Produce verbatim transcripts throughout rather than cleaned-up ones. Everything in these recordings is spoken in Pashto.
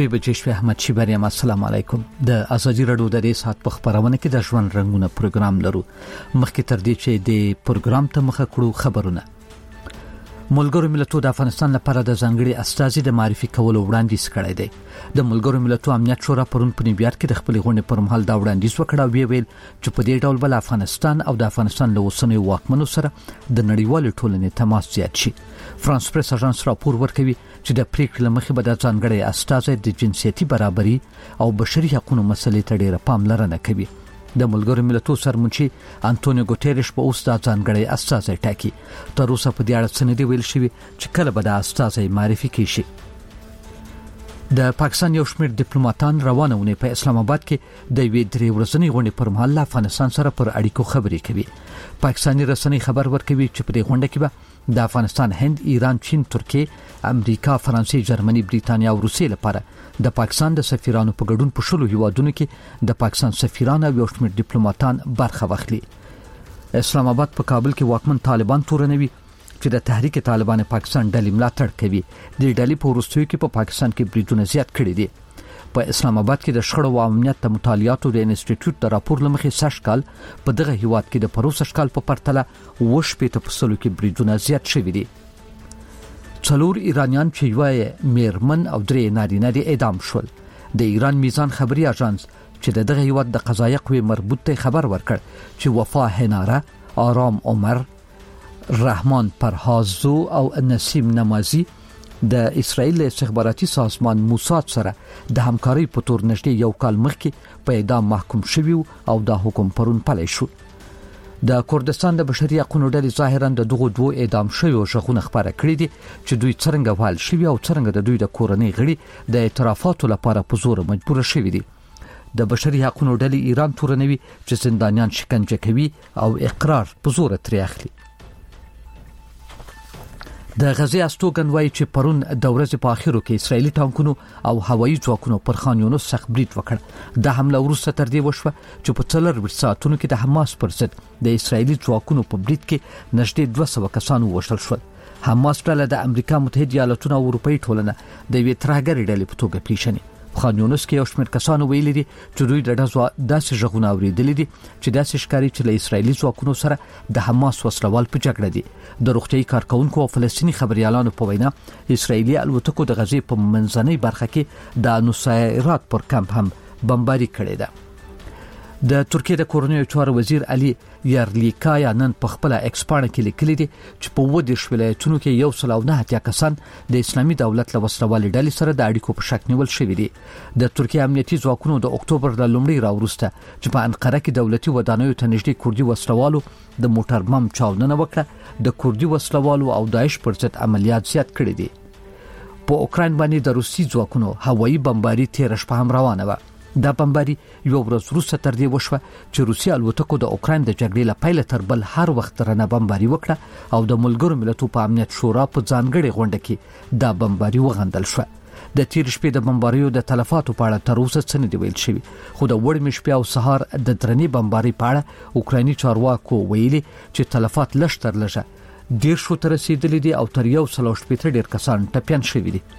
درې بجې شوې. احمد شیبر یم. السلام علیکم. د ازادي رادیو د دې سات په خبرونه کې د ژوند رنگونه پروګرام لرو. مخکې تر دې چې د پروګرام ته مخه کړو خبرونه. ملګرو ملتونو د افغانستان لپاره د ځانګړي استازي د معرفي کولو وړاندیز کړی دی. د ملګرو ملتونو امنیت شورا پرون په نیویارک کې د خپل غونډې پر مهال دا وړاندیز وکړ او ویل چې په دې ډول بل افغانستان او د افغانستان له اوسنیو واکمنو سره د نړیوال ټولنې تماس زیات شي. فرانس پریس اژانس راپور ورکوي چې د پریکړې لمخې به د ځانګړي استازي د جنسيتي برابري او بشري حقوقو مسلې ته ډېره پاملرنه کوي. د ملګرو ملتونو سرمنشي انټونیو ګوتيريش په اوس د ځانګړي استازي ټاکي. تر اوسه په دې اړه څه نه دی ویل شوی چې کله به د استازي معرفي کیږي. د پاکستان یو شمېر ډیپلوماټان روانه ونی په اسلام آباد کې د وی درې ورځنی غونډې پر مهال افغانستان سره پر اړیکو خبرې کوي. پاکستاني رسنۍ خبر ورکوي چې په دې غونډه کې به د افغانستان، هند، ایران، چین، ترکیه، امریکا، فرانسې، جرمني، بریتانیا او روسیې لپاره د پاکستان د سفیرانو په ګډون په شلو هیوادونو کې د پاکستان سفیران او یو شمېر ډیپلوماټان برخه واخلي. اسلام آباد په کابل کې واکمن طالبان تورنوي چې د تحریک طالبان پاکستان ډلې ملاتړ کوي. د ډلې په وروستیو کې په پاکستان کې بریدونه زیات کړي دي. په اسلام آباد کې د شخړو او امنیت د مطالعاتو د انسټیټیوټ د راپور لمخې سشکال په دغه هیواد کې د پروسه شکال په پرتله وش په تفصیلو کې بریدونه زیات شوي دي. څلور ایرانیان چې یو میرمن او درې نارینه دي اعدام شول. د ایران میزان خبري اژانس چې دغه هیواد د قضایي قوې مربوط ته خبر ورکړ چې وفا هناره، آرام عمر، رحمان پرهازو او نسیم نمازی د اسرائیل استخباراتي سازمان موساد سره د همکاري په تور نږدې یو کال مخکې په اعدام محکوم شوی او دا حکم پرون پلی شو. د کردستان د بشري حقوقو ډلې ظاهرا د دغو دوه اعدام شویو شخصونو خبره کړې دي چې دوی څنګه وال شوی او څنګه د دوی د کورنۍ غړي د اعترافاتو لپاره په زور مجبور شوی دي. د بشري حقوقو ډلې ایران تورنوي چې زندانیان شکنجه کوي او اقرار په زور ترې اخلي. د غزې استوګن وایي چې پرون د ورځې په اخیرو کې اسرایلی ټانکونو او هوایي ځواکونو پر خان یونس سخت برید وکړ. د حمله وروسته تر دې وشوه چې په څلور ساعتونو کې د حماس پر ضد د اسرایلی ځواکونو په برید کې نږدې دوه سوه کسان ووژل شول. حماس ډله د امریکا متحده ایالاتونو او اروپאי ټولنه د یوې ترهګرې ډلې په توګه پیژني. خان یونس کې یو شمېر کسانو ویلي دي چې دوی د ډزو داسې ژغونه اورېدلي دي چې داسې ښکاري چې له اسرایلی ځواکونو سره د حماس وسلوال په جګړه دي. د روغتیايي کارکونکو او فلسطیني خبريالانو په وینا اسرایلی الوتکو د غزې په منځنۍ برخه کې د نصایرات پر کمپ هم بمباري کړې ده. د ترکیه د کورنیو چارو وزیر علي یارلیکایا نن په خپل ایکسپانه کې لیکلي دي چې په ودیش ولایتونو کې یو سل او نه اتیا کسان د اسلامي دولت له وسلوالې ډلې سره د اړیکو په شک نیول شوي دي. د ترکیه امنیتي ځواکونو د اکتوبر د لومړۍ راوروسته چې په انقره کې دولتي ودانیو ته نږدې کوردي وسلوالو د موټر بم چاودنه وکړه د کوردي وسلوالو او داعش پر ضد عملیات زیات کړي دي. په اوکراین باندې د روسي ځواکونو هوایي بمباري تیر شپه هم روانه و. دا بمباري یو ورځ وروسته تر دې وشوه چې روسي الوتکو د اوکراین د جګړې له پیله تر بل هر وخت رانه بمباري وکړه او د ملګرو ملتونو په امنیت شورا په ځانګړي غونډه کې دا بمباري وغندل شو. د تیر شپې د بمباریو د تلفاتو په اړه تر اوسه څه نه دی ویل شوی، خو د وړمې شپې او سهار د درنې بمباري په اړه اوکرایني چارواکو ویلي چې تلفات لږ تر لږه ډیر شو تر رسیدلي دي او تر یو سل او شپېته ډیر کسان ټپیان شوي دي.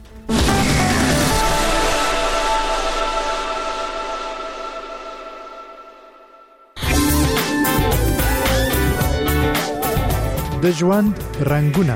د ژوند رنگونه.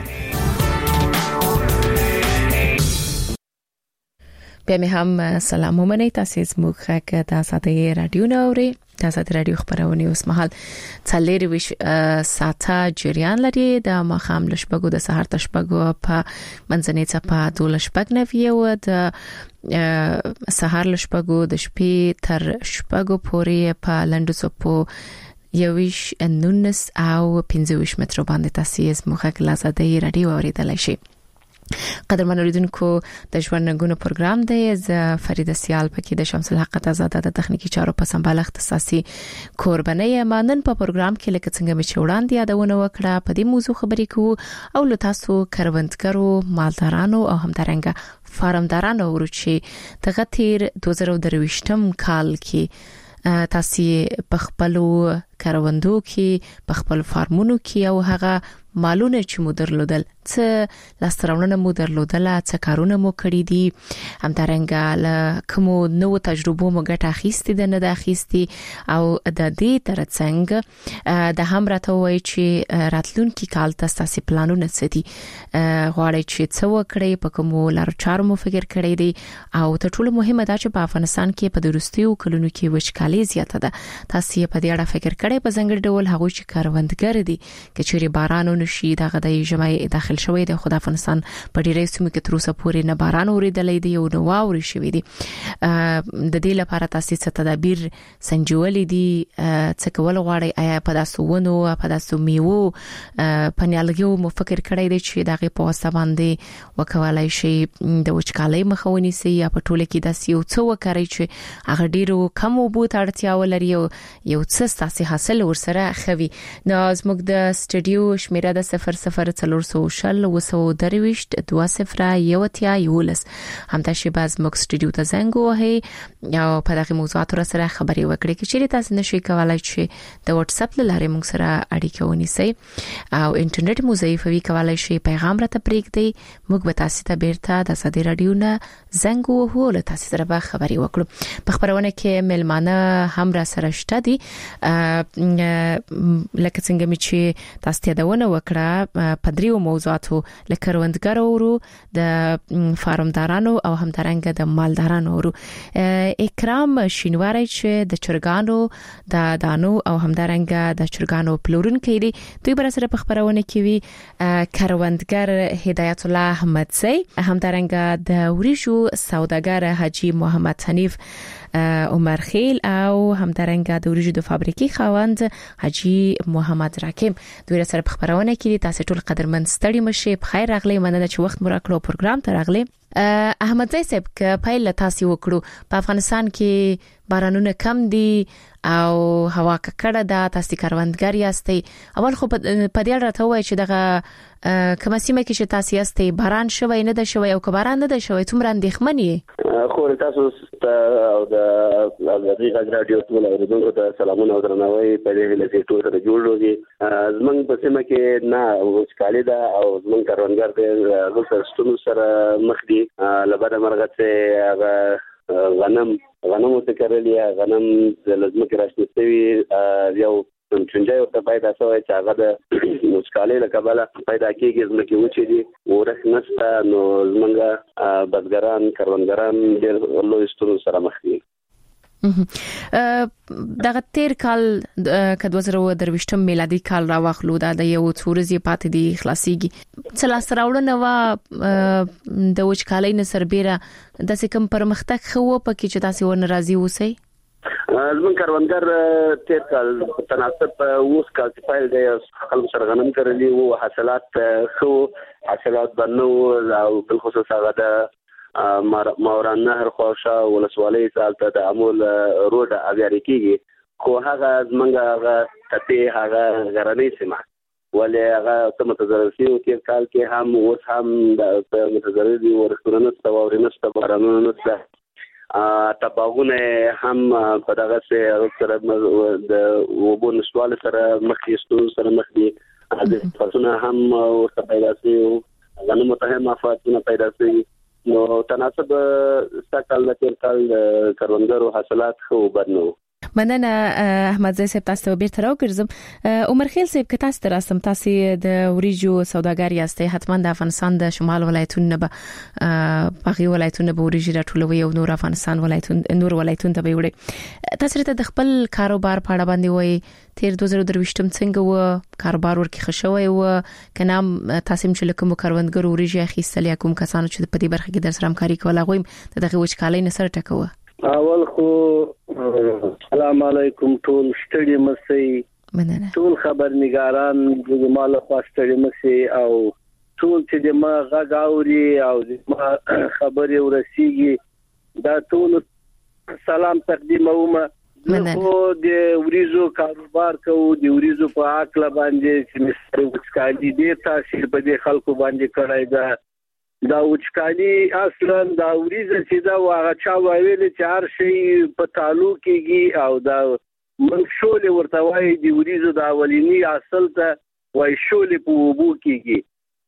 بیا مې هم سلام ومنئ. تاسو زموږ غږ د آزادۍ رادیو نه اورئ. د آزادۍ رادیو خبرونه اوس مهال څلور ساعته جریان لري. د ماښام له شپږو د سهار ته شپږو په منځنۍ څپه دوه شپږ نوي او د سهار له شپږو د شپې تر شپږو پورې په لنډو څپو یویش نونس او پنځه متر باندې تاسو زموږ غږ آزادۍ رادیو اوریدلای شئ. قدرمن اوریدونکو د ژوند رنګونه پروګرام دی. ز فریده سیال پکې د شمس الحق آزاد د تخنیکی چارو په سمبال اختصاصي قرباني مانن په پروګرام کې لکه څنګه مې وړاندې یادونه وکړه په دې موضوع خبرې کوو او له تاسو کروندګرو، مالدارانو او همدارنګه فارمدارانو ورچی د غتیر دوه زره درویشتم کال کې تاسو په خپل کاروندو کې په خپل فارمونو کې او هغه مالونه چې مو درلودل څه لاستراونه مو درلودله، څه کارونه مو کړی دي، همدارنګه له کوم نو تجربو مو ګټه اخیستې ده نه ده اخیستې، او د دې ترڅنګ د هم راته وایي چې راتلونکي کال تاسو پلانونه څه دي، غواړئ چې څه وکړئ، په کوم لارو چارو مو فکر کړی دی، او تر ټولو مهمه دا چې په افغانستان کې په وروستیو کلونو کې وچکالي زیاته ده، تاسو په دې اړه فکر کړی په ځنګړي ډول هغه چې کاروندګر دي چې چیرې باران ونشي دغه د ژمي داخل شوی د خود افغانستان په ډیری سیمو کې تر اوسه پورې نه باران اوریدلې دي او نو واوري شوی دي، د دې لپاره تاسو څه تدابیر سنجولې دي، څه کول غواړي، آیا په تاسو ونو په تاسو میوه په نیالګیو مو فکر کړی دی چې دغه په واسطه باندې وکولای شي د وچکالۍ مخاوني سي، یا په ټوله کې د یو څو وکړي چې هغه ډیرو کم وبو ته اړتیا ولري او یو څه تاسو حاصل ورسره خوي. نو زموږ د سټډیو شمیره د صفر صفر څلور سوه شل وسو درويشت دوه صفر یو تیا یولس همدا شی باز موږ سټډیو ته زنګ وهي او په دغه موضوعات سره خبري وکړي چې تاسو نشئ کولای چې د واتس اپ لاره موږ سره اړیکه ونیسئ او انټرنیټ مو ضعیف وي کولای شي پیغام راته پرېږدئ، موږ به تاسو ته بیرته د ساده رادیو نه زنګ وهو له تاسو سره به خبري وکړو. په خبرونه کې ملمانه هم را سره شته دي، لکه څنګه می چې تاسو ته دونه وکړه په دریو موضوعاتو لکه کروندګرو ورو د فارمدارانو او همدارنګه د مالدارانو ورو. اکرام شینواری چې د چرګانو د دانو او همدارنګه د چرګانو پلورونکي دي، دوی بر سره په خبرونه کې وی کروندګر هدایت الله احمدزی، همدارنګه د وریجو سوداګر حاجی محمد حنیف عمر خیل او همدارنګه د وریجو د فابریکې خاوند حاجی محمد راکم، دوی سره په خبرونه کې تاسو ټول قدرمن ستړي مشه، په خیر راغلی، مننه چې وخت مو راکړو پروګرام ته راغلی. احمدزی صاحب ک پایله تاسو وکړو په افغانستان کې بارانونه کم دي او هوا ککړه ده، تاسو کاروندګر یاستئ، اول خو په دې اړه راته وایي چې دغه کومه سیمه کې چې تاسو یاستئ باران شوی نه ده شوی او که باران نه ده شوی څومره اندېښمن یې؟ خو تاسو او د غږ رادیو ټول اوریدونکو ته سلامونه او درناوی په دې ویل چې ټول سره جوړوږي. زمونږ په سیمه کې نه وچکالي ده او زمونږ کاروندګر د لوڅ ستونو سره مخ دي، لبد مرغه چې هغه غنم غنمو ته کړلې، غنم د لزمکه راشنستوي یو چنجای ورته پیدا شوی چې هغه د وچکالۍ له کبله پیدا کېږي، ځمکې وچې دي، ورښت نشته، نو زمونږ بزګران کروندګران ډېر لوی ستونزو سره مخ دي. دغه تیر کال که دوه زره درویشتم میلادي کال راوخلو دا د یو څورزي پاتې دي خلاصيږي، څه لاس راوړنه وا د وچکالۍ نه سربېره د سکم پرمختګ خو په کې چې تاسو ور ناراضي اوسئ؟ زمون کاروندګر تیر کال په تناسب اوس کال چې پیل دی خلک سره غنم کړلي وو، حاصلات خو حاصلات بنو او بل خصوص هغه د ماوران نهر خوښه ولسوالۍ سالته د عمل روډ اویاري کیږي، خو هغه زمونږ هغه تپې هغه غرنۍ سیمه ولې هغه ته متضرر شي او تیر کال کې هم اوس هم د متضرر دي ورښتونه نشته، واورې نشته، بارانونه نشته، تباغونه هم په دغه سره سره د وبو نشوال سره مخ کېستو سره مخ دي، د فصلونه هم ورته پیدا شي، غنمو ته هم افاتونه پیدا شي، نو تناسب سکل د تیر کال کروندګرو حاصلات خو بد نه. مننه احمدزی صاحب، تاسو به بیرته راوګرځم. عمر خیل صاحب که تاسو تراسم تاسو د وریجو سوداګر یاستئ، حتما د افغانستان د شمال ولایتونو به باغي ولایتونو به وریجې راټولوي او نور افغانستان ولایتونو نور ولایتونو ته به وړي. تاسو ته د خپل کاروبار په اړه باندې وایي تیر دوه زره درویشتم څنګه و کاروبار ورکه خښوي و کنه تاسو چې لکه کاروندګر وریجې اخیستل کوم کسانو چې په دې برخه کې در سره همکاري کوله غویم دغه وچکالۍ نه سره ټکوه؟ اول خو السلام علیکم ټول ستړي مسئ، مننه ټول خبرنګاران د مال خو ستړي مسئ او ټول چې د ما غږ اوري او د ما خبري ورسیږي دا ټول سلام تقدیموم. خو د وریجو کاروبار کوو، د وریجو په عقل باندې چې مستر وچکالي دي تاثیر په دې خلکو باندې کړای دا دا وچکالي اصلا دا وریجه چې دا واغه چا ویل چې هر شی په تعلق کېږي او دا منشول ورته وایي د وریجو د اولینی اصل ته وای شول په وبو کېږي،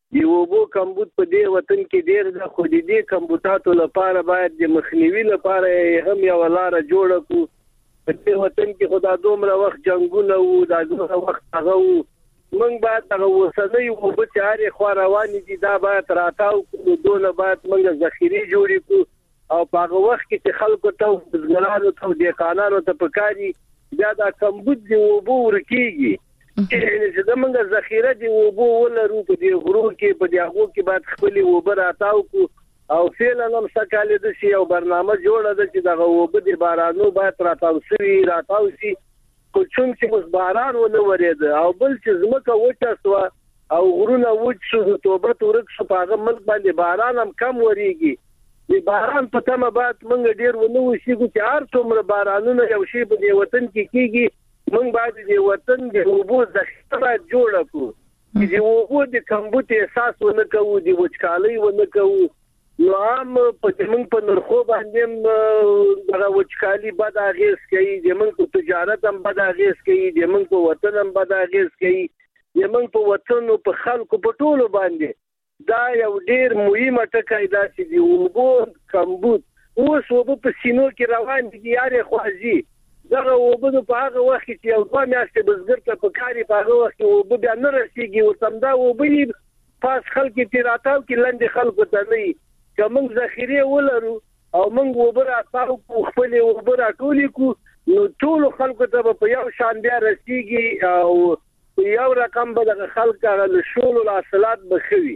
دی اوبو کمبود په دې وطن کې ډیر د خو دې کمبوداتو لپاره باید د مخنیوي لپاره هم یو لار جوړ کړو. په دې وطن کې خدا دومره وخت جنگونه وو، دا دومره وخت هغه وو، موږ باید هغه وسنۍ اوبه چې هرې خوا روانې دي دا باید راتاو کړو، دونه باید موږ ذخیرې جوړې کړو او په هغه وخت کې چې خلکو ته بزګرانو ته دهقانانو ته پکاري بیا دا کمبود دی اوبو ورکیږي چې دا موږ ذخیره دی اوبو ولرو په دې غرو کې په دې هغه کې باید خپل اوبه راتاو کو او فعلا هم سکاله د شی او برنامه جوړه ده چې دا اوبه دی بارانو باید راتاو شي راتاو شي کو چون چې مس باران ونه ورید او بل چې زمکه وچه سو او غرونه وچ شو توبه تورک شو په هغه ملک باندې باران هم کم وریږي. د باران په تمه بعد موږ ډیر ونه وشي چې هر څومره بارانونه یو شی په دې وطن کې کیږي موږ باید د وطن د اوبو ذخیره جوړ کړو چې د اوبو د کمبود احساس ونه کوو، د وچکالۍ ونه کوو. نو هم په موږ په نرخو باندې دغه وچکالي بد اغیز کوي، د موږ په تجارت هم بد اغیز کوي، د موږ په وطن هم بد اغیز کوي، د موږ په وطن او په خلکو په ټولو باندې دا یو ډیر مهمه ټکی دا چې دی اوبو کمبود اوس اوبه په سینو کې روان دي یارې خوازي دغه اوبه په هغه وخت چې یو دوه میاشتې بزګر ته په کاري په هغه وخت اوبه بیا نه رسیږي او سمدا اوبه پاس خلک تیراتاو کې لاندې خلکو ته نه چې موږ ذخیره ولرو او موږ اوبه راتاو خپل اوبه راټولې کو نو ټول خلکو ته په یو شان بیا رسیږي او یو رقم به د خلک غل شول او حاصلات بخوي.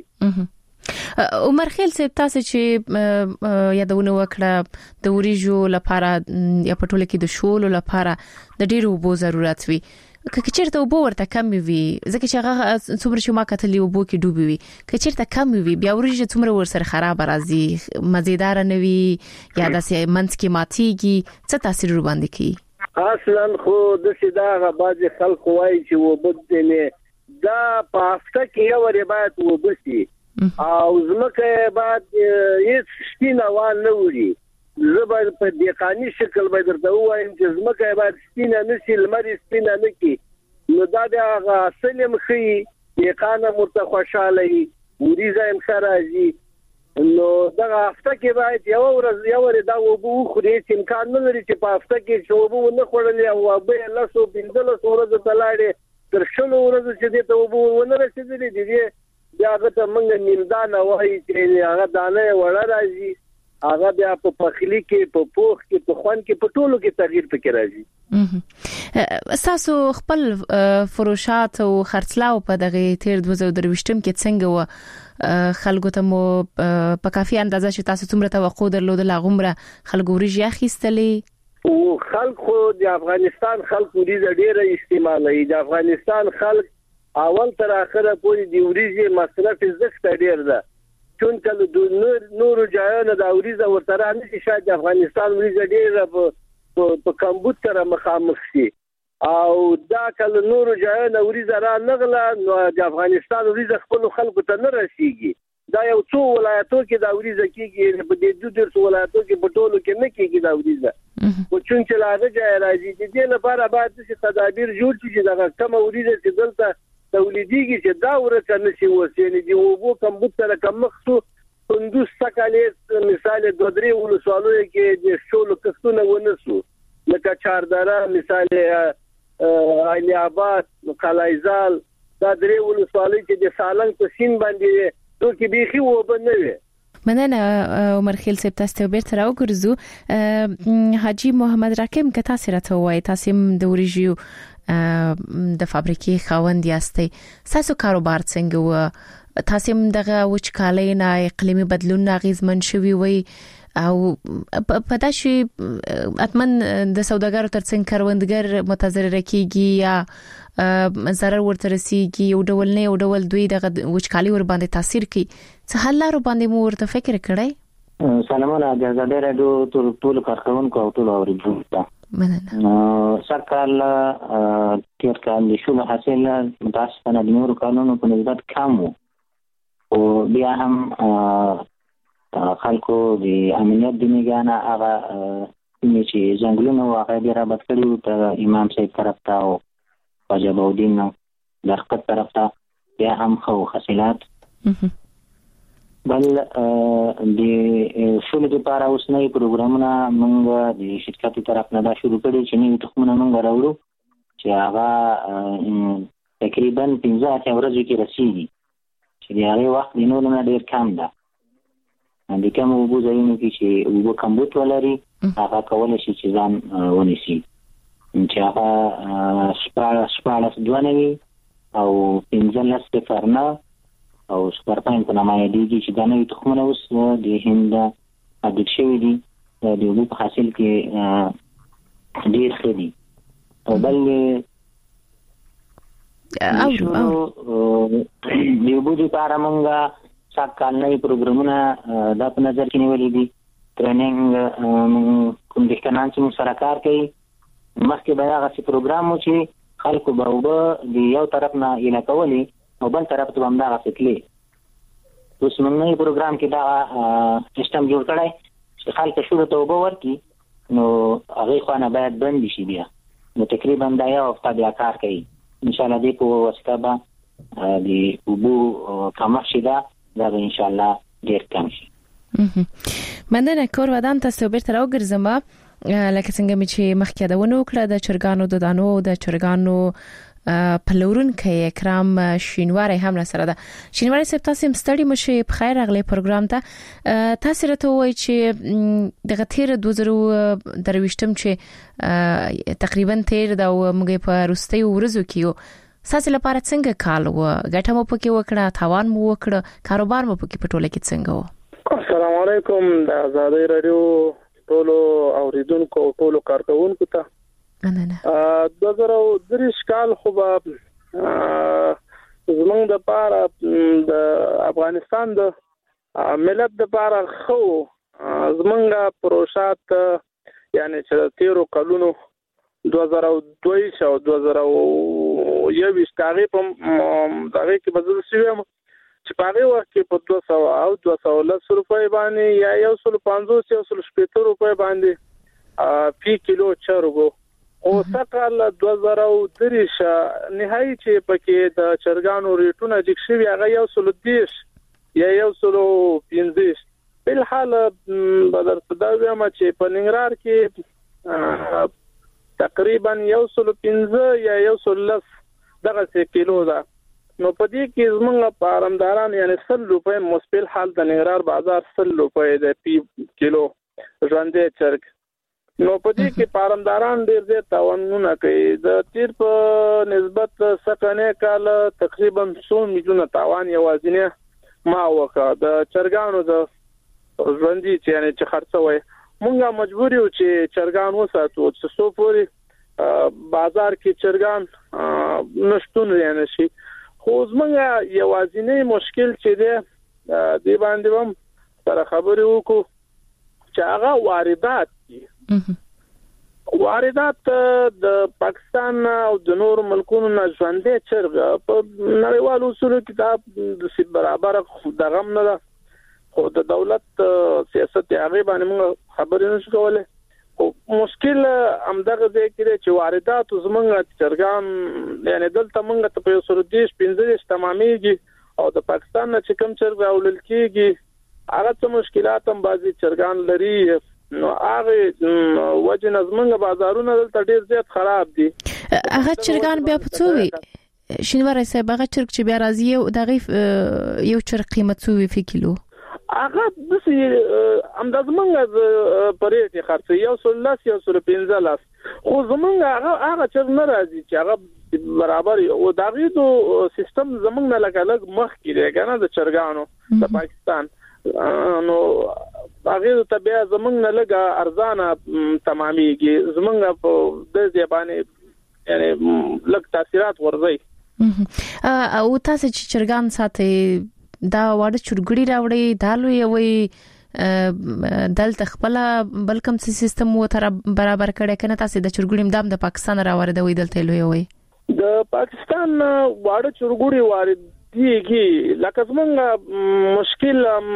عمر خیل صاحب تاسو چې یادونه وکړه د وریجو لپاره یا پټول کې د شول لپاره د ډیرو بو ضرورت وي که چیرته وبو ورته کم وي ځکه چې هغه څومره چې ما کتلې وبو کې ډوبي وي که چیرته کم وي بیا وریجه څومره ورسره خراب راځي مزیدار نه وي یا داسې منځ کې ماتيږي څه تاثیر ور باندې کوي؟ اصلا خو د سیداغه بعض خلک وایي چې وبد نه دا په هفته کې یو ری باید وبسي او زمکه بعد هیڅ سپینه وان نه وړي زبر په دقیقاني شکل به درته وایم چې زمکه بعد سپینه نشي لمر سپینه نه کی نو دا د اصل مخي دقیقانه مرته خوشاله وریزه هم خراجي نو دا هفته کې باید یو ورځ یو ور دا وبو خو دې امکان نه لري چې په هفته کې چې وبو نه خورلې او به الله سو بنځله سورزه تلاړي تر شلو ورځې چې دې ته وبو ونه رسیدلې دي بیا هغه ته موږ نیمدانه وایي چې هغه دانه وړه راځي هغه بیا په پخلی کې په پوخ کې په خوان کې په ټولو کې تغییر پکې راځي. تاسو خپل فروشات او خرڅلاو په دغه تیر دوه زره درويشتم کې څنګه و خلکو ته مو په کافي اندازه چې تاسو څومره توقع درلودل غومره خلکو ورجی اخیستلې او خلکو د افغانستان خلکو دې ډېر استعمالي د افغانستان خلک اول تر اخره پورې د ورجی مصرف زښت ډېر ده چون کله د نور نور جایانه د ورجی ورته نه شي د افغانستان ورجی ډېر په کمبود سره مخامخ شي او دا کله نور جایانه ورجی را نغله نو د افغانستان ورجی خپل خلکو ته نه رسیږي دا یو څو ولایتو کې دا ورجی کېږي په دې دوه درس ولایتو کې په ټولو کې نه کېږي دا ورجی او چون چې لاغه جای راځي د دې لپاره باید چې تدابیر جوړ شي چې دا کم ورجی چې دلته تولیديږي چې دا ورته نشي وسیلې دی او بو کمبود سره کم مخصو کندوز سکالې مثال د درې ولسوالو کې د شولو کښونه ونسو لکه چاردره مثال علی آباد قلعه‌زال دا درې ولسوالۍ چې د سالنګ په سین باندې دوی کې بيخي وبنوي. مننه عمر خیل صاحب تاسو بیرته راوګرځو حاجی محمد راکم که تاسو راته وایي تاسو د ورجیو د فابریکې خاوند یاستئ تاسو کاروبار څنګه و تاسو دغه وچکالۍ نه اقلیمي بدلون اغیزمن شوي وي او په داسې اتمن د سوداګرو ترڅنګ کاروندګر متضرر کیږي یا ضرر ورته رسیږي یو ډول نه یو ډول دوی دغه وچکالۍ ور باندې تاثیر کوي څه حل لرو باندې مو ورته فکر کړی؟ سلامونه د زړه راډیو ټول کارکونکو او ټول اوریدونکو مننه. سرکال تیر کال د شوم حاصل متاسفانه د نورو کانونو په نسبت کم وو او بیا هم خلکو د امنیت د نگانه هغه چې ځنګلونه واقع دي رابط کړي ته امام صاحب طرف ته او واجب الدین درخت طرف ته بیا هم خو حاصلات بل د شولو لپاره اوس نوي پروګرامونه موږ د شرکت طرف نه دا شروع کړي چې نوي تخمونه موږ راوړو چې هغه تقریبا پنځه اتیا ورځې کې رسیږي چې د هغې وخت د نورو نه ډېر کم ده. د کم اوبو ځایونو کې چې اوبه کمبود ولري هغه کولی شي چې ځان ونیسي، چې هغه شپاړس دوه نوي او پنځلس صفر نه او سپر پاین په نامه یادېږي چې دا نوي تخمونه اوس د هند ابدیټ شوي دي، د اوبو په حاصل کې ډېر ښه دي. او بل د اوبو دپاره موږ سږ کال نوي پروګرامونه دا په نظر کې نیولي دي. ټریننګ کوم دهقانان چې موږ سره کار کوي مخکې به هغسې پروګرام و چې خلکو به اوبه د یو طرف نه ایله کولې او بل طرف ته به همدغسې تلې. اوس موږ نوي پروګرام کې دغه سیسټم جوړ کړی چې خلک شولو ته اوبه ورکړي نو هغې خوا نه باید بندې شي بیا. نو تقریبا دا یو هفته بیا کار کوي. انشاءالله دې په واسطه به د اوبو کمښت چې ده دا به انشاءالله ډېر کم شي. مننه. کور ودان تاسو بیرته راوګرځم لکه څنګه مې چې مخکې یادونه وکړه د چرګانو د دانو د چرګانو پلورونکی اکرام شینواری هم سره ده. شینواری صاحب تاسو هم ستړي مشه په خیر راغلی پروګرام ته. تاسو راته وایي چې دغه تیر دوه زره درويشتم چې تقریبا تیر دا موږ په روستي ورځو کې ساسه لپاره څنګه کال و ګټه مو پکې وکړه، تاوان مو وکړه، کاروبار مو پکې په ټوله کې څنګه و؟ السلام علیکم. د آزادۍ رادیو ټولو اوریدونکو او ټولو کارکونکو ته مننه. دوه زره دریش کال خو به زمونږ د پاره د افغانستان د ملت د پاره خو زمونږ پروژات یعنی چې تیرو کلونو دوه زره دوه او دوه زره یویشت هغې په هغې کې به زه شویم چې په هغې وخت کې په دوه سوه او دوه سوه لس روپۍ باندې یا یو سلو پنځوس یو سلو شپېته روپۍ باندې فی کیلو چرګو او سقال دوه زره دریش نهایي چې پکې د چرګانو ریټونه جګ شوي هغه یو سلو دېرش یا یو سلو پنځه. بلحال به درته دا ووایم چې په ننګرهار کې تقریبا یو سلو پنځه یا یو سلو لس دغسې کیلو ده. نو په دې کې زمونږ په ارامداران یعنی سل روپۍ مسبل حال د ننګرهار بازار سل روپۍ د پی کیلو ژوندی چرګ. نو په دې کې پارمداران ډېر زیات تاوانونه کوي. د تیر په نسبت سقنې کال تقریبا څو میلیونه تاوان یوازینه ما وکړه د چرګانو د ژوندي چې یعنی چې خرڅوي. مونږه مجبور یو چې چرګان وساتو چې څو پورې بازار کې چرګان نشټون یعنی شي. خو زمونږ یوازینی مشکل چې دی دې باندې هم سره خبرې وکړو چې هغه واردات دي. واردات د پاکستان او د نورو ملکونو نه ژوندی چرګ په نړیوالو اصولو کې د برابر دغه نه ده، خو د دولت سیاست هغه باندې موږ خبرې نشو کولای. خو مشکل همدغه دی چې واردات زمونږ چرګان یعنی دلته موږ ته په یو سل دېرش پنځه تمامېږي او د پاکستان نه چې کوم چرګ راوړل کېږي هغه څه مشکلات هم بعضې چرګان لري. نو هغه وجه نظمنګ بازارونه دلته ډیر زیات خراب دي. هغه چرګان بیا په څو وي شینواری صاحب؟ هغه چرګ چې بیا راځي دغه یو چرګ قیمت څو وي فی کیلو؟ هغه د امدازمنګ پرېټي خرڅ یو سل لس یو سل پنځه لس. خو زمونږ هغه هغه چرګ نه راځي چې هغه برابر او دغه دو سیستم زمونږ نه لګ لګ مخ کې کنه د چرګانو د پاکستان. نو هغه ته بیا زمونږ نه لګه ارزانه تمامېږي. زمونږ په د ځبانې یعنی لږ تاثیرات ورځي. او تاسو چې چرګان ساتي دا واړه چرګړي راوړي دالو یوي دلته خپل بلکم سیستم و تر برابر کړي کنه تاسو د چرګړي مدام د پاکستان راوړي دلته لوي وي د پاکستان واړه چرګړي وارد دیږي. لکه زمونږ مشکل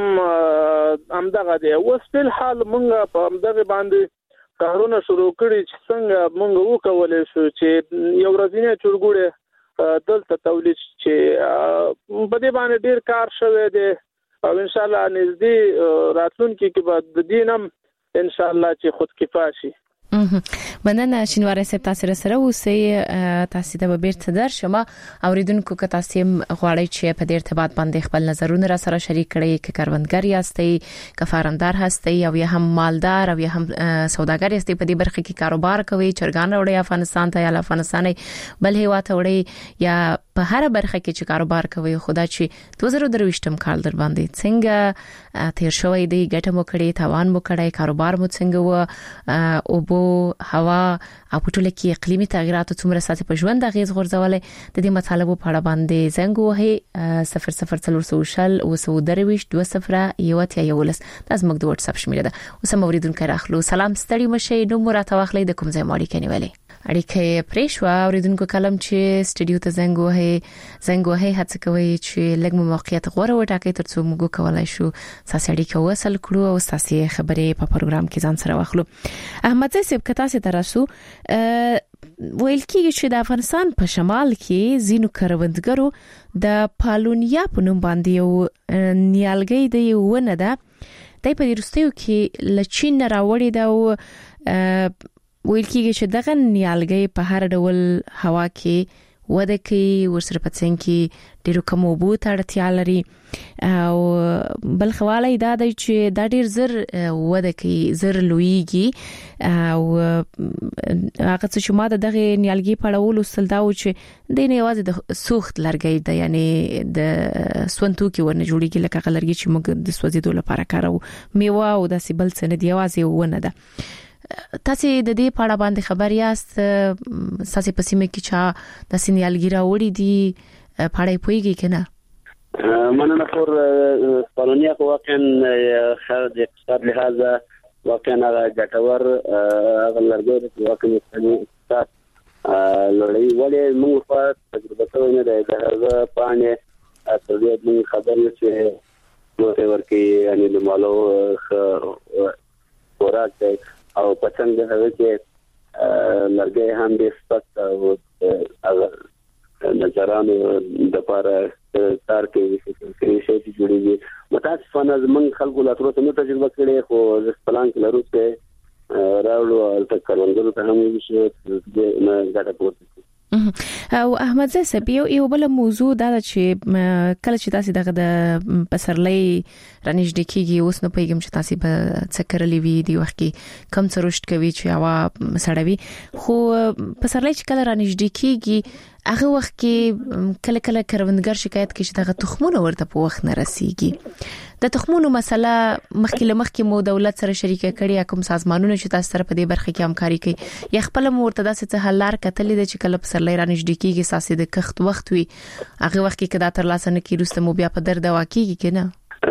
هم دغه دی. اوس په حال مونږ په همدغه باندې کارونه شروع کړي چې څنګه مونږ وکولای شو چې یو ورځینی چرګوړي دلته تولید چې په دې باندې ډیر کار شوی دی او ان شاء الله نږدې راتلونکي کې به د دینم ان شاء الله چې خود کفایه شي. مننه شینواری صاحب، تاسو سره اوسئ. تاسو ته به بیرته درشم. اوریدونکو که تاسو غواړئ چې په دې ارتباط باندې خپل نظرونه را سره شریک کړئ، که کاروندګر یاستئ، که فارمدار هستئ او یا هم مالدار او یا هم سوداګر یاستئ، په دې برخه کې کاروبار کوئ، چرګان وړئ افغانستان ته یا افغانستان بل هیواد ته وړئ، یا په هر برخه کې چې کاروبار کوي، خدا چې دوه زره درویشتم کال در باندې څنګه تیر شوی دی، ګټه مو کړې، تاوان مو کړی، کاروبار مو څنګه و، او بو هوا او په ټوله کې اقلیمي تغیرات څومره ساتي په ژوند اغیز غورځولې. د دې مطالبه په اړه باندې زنګ وهي صفر صفر څلور شل او سو درويش دوه صفر یو اتیا یولس د زموږ د واتس اپ شمیره ده. اوس هم اوریدونکو راخلو. سلام، ستړي مشه، نو مراتب واخلې د کوم ځای ماړي کني ویلې اړیکه پریشوا. اوریدونکو کلم چې سټډیو ته زنګ وهي زنګ وهي هڅه کوي چې لږ موقعیت غوړه وټاکي ترڅو موږ کولای شو ساسي اړیکه وصل کړو او ساسي خبرې په پروګرام کې ځان سره واخلو. احمد صاحب کتا سي تراسو ویل کېږي چې د افغانستان په شمال کې زینو کروندګرو د پالونیا په نوم باندې یو نیالګي دی ونه ده، د په وروستیو کې لچین راوړی دا او ویل کېږي چې دغه نیالګي په هر ډول هوا کې وده کوي، ورسره په څنګ کې ډیرو کوم اوبو ته اړتیا لري، او بل خواله دا دی چې دا ډیر زر وده کوي، زر لویږي. او هغه چې ما دغه نیالګي په اړه ولوستل دا و چې د نه یوازې د سوخت لرګي د یعنی د سونتو کې ورنه جوړیږي، لکه لرګي چې موږ د سوځیدو لپاره کاروو، میوه او د سیبل څخه دی یوازې ونه ده. تاسو د دې په اړه باندې خبر یاست؟ تاسو په سیمه کې چا د سینیالګي راوړي دي پړای پويږي کنه؟ مننه فور پالونیا په واقعا خر د اقتصاد لحاظه واقعا ګټور غلرګو د واقعا اقتصاد لړۍ ولې موږ په تجربه ته نه ده د پانه تر دې موږ خبر یو چې نو ورکی یعنی د مالو خوراک دی او پڅنګ د هغه کې لرګي هم د سپک او نظرانو د لپاره تار کې کې شي چې جوړیږي. متاسفانه زمونږ خلکو لا تر اوسه نو تجربه کړې، خو د پلان کې لرو چې راوړو او تر کروندګرو ته هم وشي نه ګټه پورته. او احمد صاحب یو یو بل موضوع دا چې کله چې تاسو دغه د پسرلۍ رانیږدې کیږي، اوس نو پیغام چې تاسو به څکرلې وی دی وخت کې کم څه رشد کوي چې هوا سړوي، خو پسرلۍ چې کله رانیږدې کیږي هغه وخت کې کله کله کروندګر شکایت کوي چې دغه تخمونه ورته په وخت نه رسیږي. د تخمونو مسله مخکې لمخکې مو دولت سره شریکه کړي، کوم سازمانونه چې تاسو سره په دې برخه کې همکاري کوي، یا خپل مرتدا څه حل لار کتلې د چې کله پسرلۍ رانیږدې کیږي ساسي د کښت وخت وي، هغه وخت کې کدا تر لاسه نه کیږي مو بیا په درد واکیږي کنه؟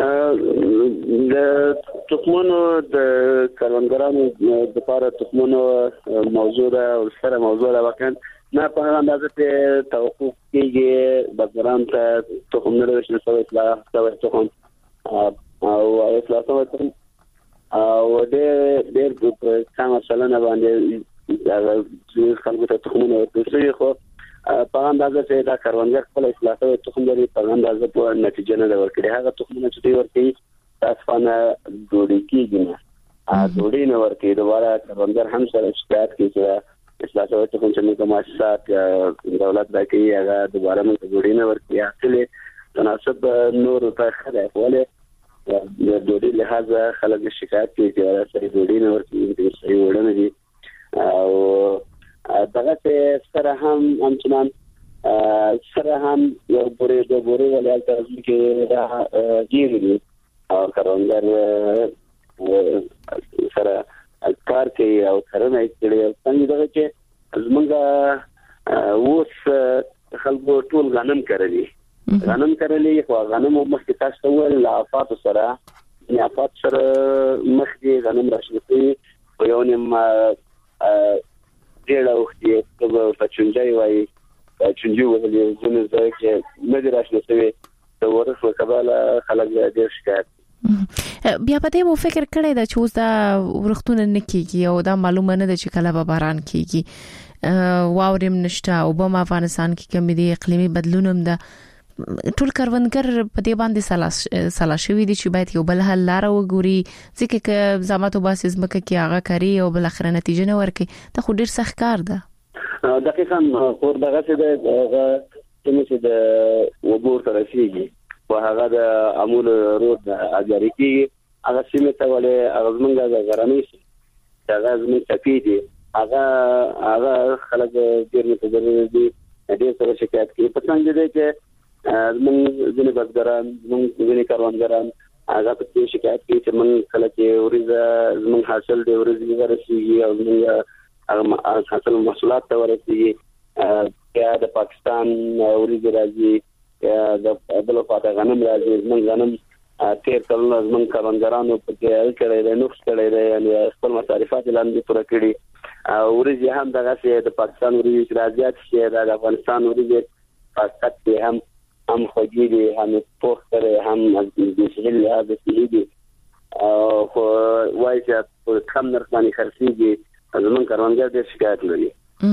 د تخمونو د کروندګرانو د لپاره تخمونو موضوع ده او سره موضوع ده واقعا نه په هغه اندازه ته توقف کیږي. بازاران ته تخم نه رسېږي، سوي اصلاح سوي تخم او اصلاح سوي تخم او د ډېر څنګه مثلا باندې هغه خلکو ته تخمونه ورسېږي، خو په هغه اندازه چې دا کروندګر خپل اصلاح سوي تخم لري، په هغه اندازه په نتیجه نه ورکړي. هغه تخمونه چې ورکړي تاسو نه جوړی کیږي نه ا جوړی نه ورکړي. دوباره کروندګر هم سره شکایت کوي اصلاح سوي تخم چې کوم مؤسسات دولت راکړي هغه دوباره موږ جوړی نه ورکړي. اصلي تناسب نور ته خلاف ولې د دوی لحاظه خلک شکایت کوي چې سړي جوړی نه ورکړي، د سړي وړاندې دي او دغه سره هم همچنان سره هم یو پرې د بوري ولایت کې دا جیري او کروندګر سره کار کوي او کرنه کوي. څنګه دغه چې زمونږ اوس خلکو ټول غنم کرلي غنم کرلي خو غنم مخکې تاسو ول لافات سره نه افات سره مخکې غنم راشي په یو نیم ډېر وخت په چنجي وای چنجي ولې زونه ځکه چې مې راشي د ورسره کباله خلک ډېر شکایت بیا په دې مو فکر کړی دا چې اوس دا ورختونه نکېږي او دا معلومه نه ده چې کله به باران کېږي واورم نشته او په افغانستان کې کوم دي اقلیمي بدلون هم ده ټول کروندګر په دې باندې سلاش سلاشوي دي چې باید یو بل حل لار وګوري ځکه چې زماتو باسي زمکه کې هغه کوي او بل اخر نتیجه نه ورکي دا خو ډیر سخت کار ده دقیقاً خور دغه څه ده هغه چې د وګور سره شيږي په هغه د امول رود اجاري کې هغه سیمه ته ولې هغه زمونږ د غرامي هغه زمونږ سپیدي هغه هغه خلک ډیر متضرر دي دې سره شکایت کوي په څنګه دي چې زمونږ ځینې بزګران زمونږ ځینې کاروانګران هغه په دې شکایت کوي چې موږ کله چې ورزه زمونږ حاصل دی ورزه ورسیږي او موږ هغه حاصل محصولات ته ورسیږي یا د پاکستان ورزه راځي یا د بل خواته غنم راځي زمونږ غنم تیر کلونه زمونږ کاروانګرانو په کې کړی دی نقص کړی دی یعنی خپل مصارفات لاندې پوره کړي او ورزه هم دغه چې د پاکستان ورزه راځي چې د افغانستان ورزه پاکستان کې هم هم خوږی دي هم پوخ سره هم د سهیل د سهیل او وایي چې په کم نرخ باندې خرڅيږي زمون کاروانګر د شکایت لري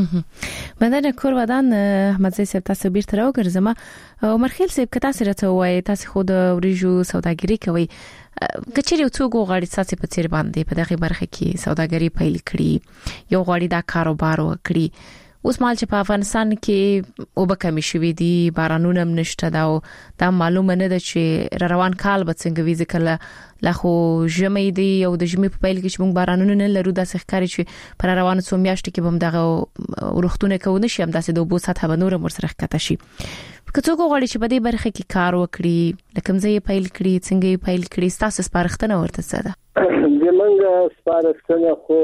مدن کور ودان احمد زئی صاحب تاسو بیرته راوګرځم عمر خیل صاحب کته سره ته وایي تاسو خود ورجو سوداګری کوي کچېري څوک غواړي تاسو په چیر باندې په دغه برخه کې سوداګری پیل کړي یو غواړي دا کاروبار وکړي اوس مال چې په افغانستان کې وبکمې شوې دي بارانونه هم نشته دا دا معلومه نه ده چې روان کال به څنګه ویزه کله لا خو ژمې دی او د ژمې په پیل کې چې موږ بارانونه نه لرو د ښکاری چې پر روان څو میاشتې کې بم دغه ورختونه کوونه شي هم داسې د وبو سطح به نور مرسره ښکته شي که څوک غواړي چې په دې برخه کې کار وکړي لکه ځای پیل کړي څنګه پیل کړي تاسو سپارښتنه ورته څه ده زمونږ سپارښتنه خو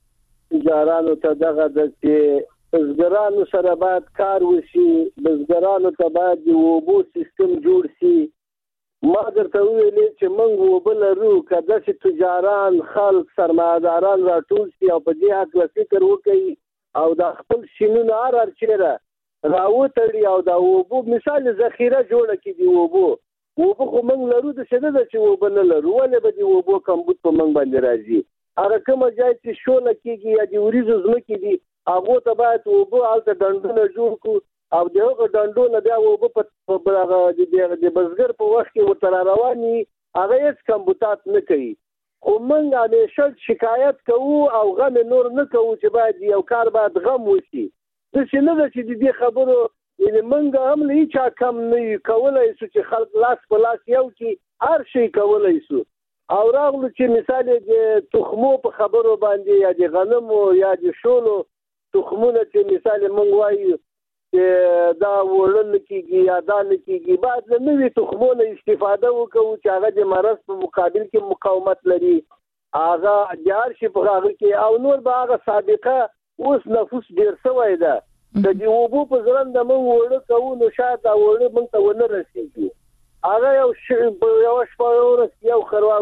جارانو ته دغه د چې بزګرانو سره باید کار وشي بزګرانو ته باید د وبو سیستم جوړ شي ما درته ویلې چې موږ وبلرو کله چې تجاران خلک سرمایه‌داران راټول شي او په دې حق فکر وکړي او د خپل شینونه هر چیرې راوتړي او د وبو مثال ذخیره جوړه کړي دی وبو وبو خو موږ لرو د شنه د چې وبل لرو ولې به دی وبو کمبود په موږ باندې راځي هغه کوم ځای چې شوله کېږي یا د وریځو زمکې دي هغه ته باید وبو الته ډنډونه جوړ کو او دغه ډنډونه بیا وبو په د بزګر په وخت کې ورته رواني هغه هیڅ کمبوتات نه کوي خو موږ همیشه شکایت کوو او غم نور نه کوو چې باید یو کار باید غم وشي د شنه د چې دې خبرو یعنی موږ هم نه چا کم نه کولای شو چې خلک لاس په لاس یو کې هر شي کولای شو او راغلو چې مثال د تخمو په خبرو باندې یا د غنمو یا د شولو تخمونه چې مثال مونږ وایو چې دا وړل کېږي یا دا نه کېږي بعد له نوې تخمونو استفاده وکړو چې هغه د مرض په مقابل کې مقاومت لري هغه جار شي په هغه کې او نور به هغه سابقه اوس نفوس ډیر شوی ده د دې وبو په ځرن د مونږ وړل کوو نو شاید دا وړل مونږ ته ونه رسېږي هغه یو یو شپه یو خروار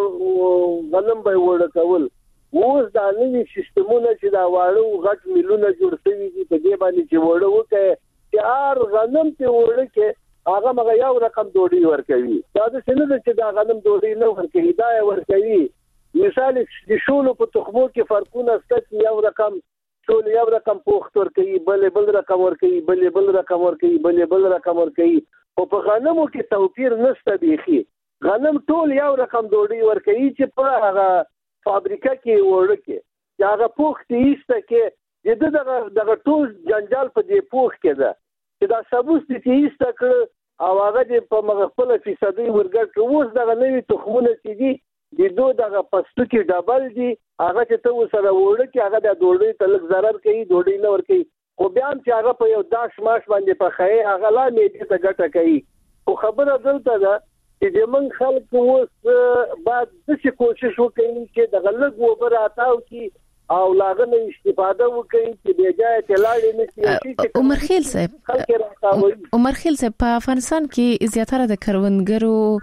غنم به وړل کول اوس دا نوې سیستمونه چې دا واړو غټ میلونه جوړ شوي دي په دې باندې چې وړو وکړي چې هر غنم ته وړل کې هغه مګ یو رقم ډوډۍ ورکوي دا د څه نه چې دا غنم ډوډۍ نه ورکوي دا ورکوي مثال د شولو په تخمو کې فرقونه ست یو رقم شول یو رقم پوخت ورکوي بل بل رقم ورکوي بل بل رقم ورکوي بل بل رقم ورکوي او په غنمو کې توپیر نشته بيخي غنم ټول یو رقم ډوډۍ ورکوي چې په هغه فابریکه کې ورکه چې هغه پوخت ایسته کې دغه دغه ټول جنجال په دې پوخ کې ده چې دا سبوس دې ایسته کړ او هغه دې په مغفل فیصدي ورګړ اوس دغه نوې تخمونه چې دي د دوه دغه پستو کې ډبل دي هغه چې ته سره ورکه هغه د ډوډۍ تلک zarar کوي ډوډۍ نه ور کوي خو بیا چې هغه په یو داش ماش باندې په خې هغه لا مې دې ته ګټه کوي خو خبره دلته ده چې موږ خلک اوس بعد د څه کوشش وکړي چې د غلط وبر اتاو کی او لاغنه استفاده وکړي چې بیا ته لاړې نشي عمر خیل صاحب عمر خیل صاحب په افغانستان کې زیاتره د کروندګرو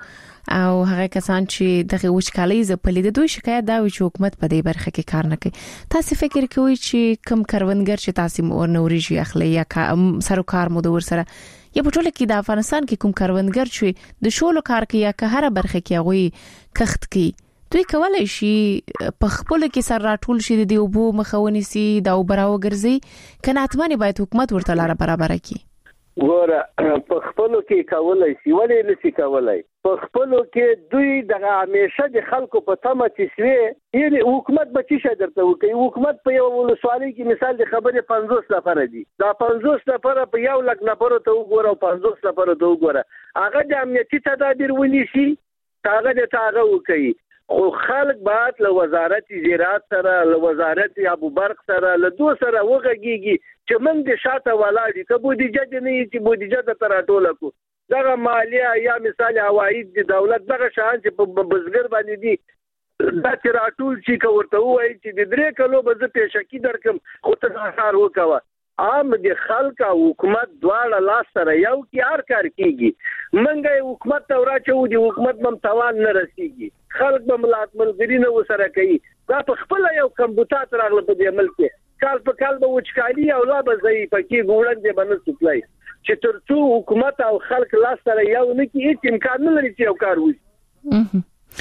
او هغه کسان چې دغه وچکالۍ زپلې د دوی شکایت دا وی چې حکومت په دې برخه کې کار نه کوي. تاسو فکر کوئ چې کم کروندګر چې تاسو ورنوريږي اخلي یا سروکار مو د ور سره یا په ټوله کې د افغانستان کې کوم کروندګر چې د شولو کار کوي یا که هر برخه کې هغه کښت کوي دوی کولای شي په خپل کې سر راټول شي د اوبو مخاوني سي دا وبراو ګرځي کنه اتمنه باید حکومت ورته لاره برابر کړي. ګوره په خپل کې کولای شي ولې نشي کولای په خپل کې دوی دغه همیشه د خلکو په تمه چې سوي یعنی حکومت به چې درته وکي حکومت په یو ولسوالۍ کې مثال د خبرې پنځوس نفر دي دا پنځوس نفر په یو لک نفر ته وګوره او پنځوس نفر ته وګوره هغه د امنیتي تدابیر ونیسي هغه د تاغه وکي خو خلک بعد له وزارت زراعت سره له وزارت ابو برق سره له دو سره وغږیږي چې موږ د شاته ولاړی که بودیجه نه چې بودیجه د تراټوله کو دغه مالیه یا مثال عواید د دولت دغه شان چې په بزګر باندې دي دا تراټول چې کوته وای چې د درې کلو به زه پېښکی درکم خو ته کار وکوه عام د خلک او حکومت دواړه لاس سره یو کې هر کار کیږي منګه حکومت ته راچو دي حکومت بم توان نه رسیږي خلک به ملات ملګری نه وسره کوي دا په خپل یو کمبوټات راغله په دې ملک کال په کال به وچکالي او لا به زی پکې ګوړن دې بنه سپلای چې ترڅو حکومت او خلک لاس سره یو نه کې هیڅ امکان نه لري چې یو کار وشي.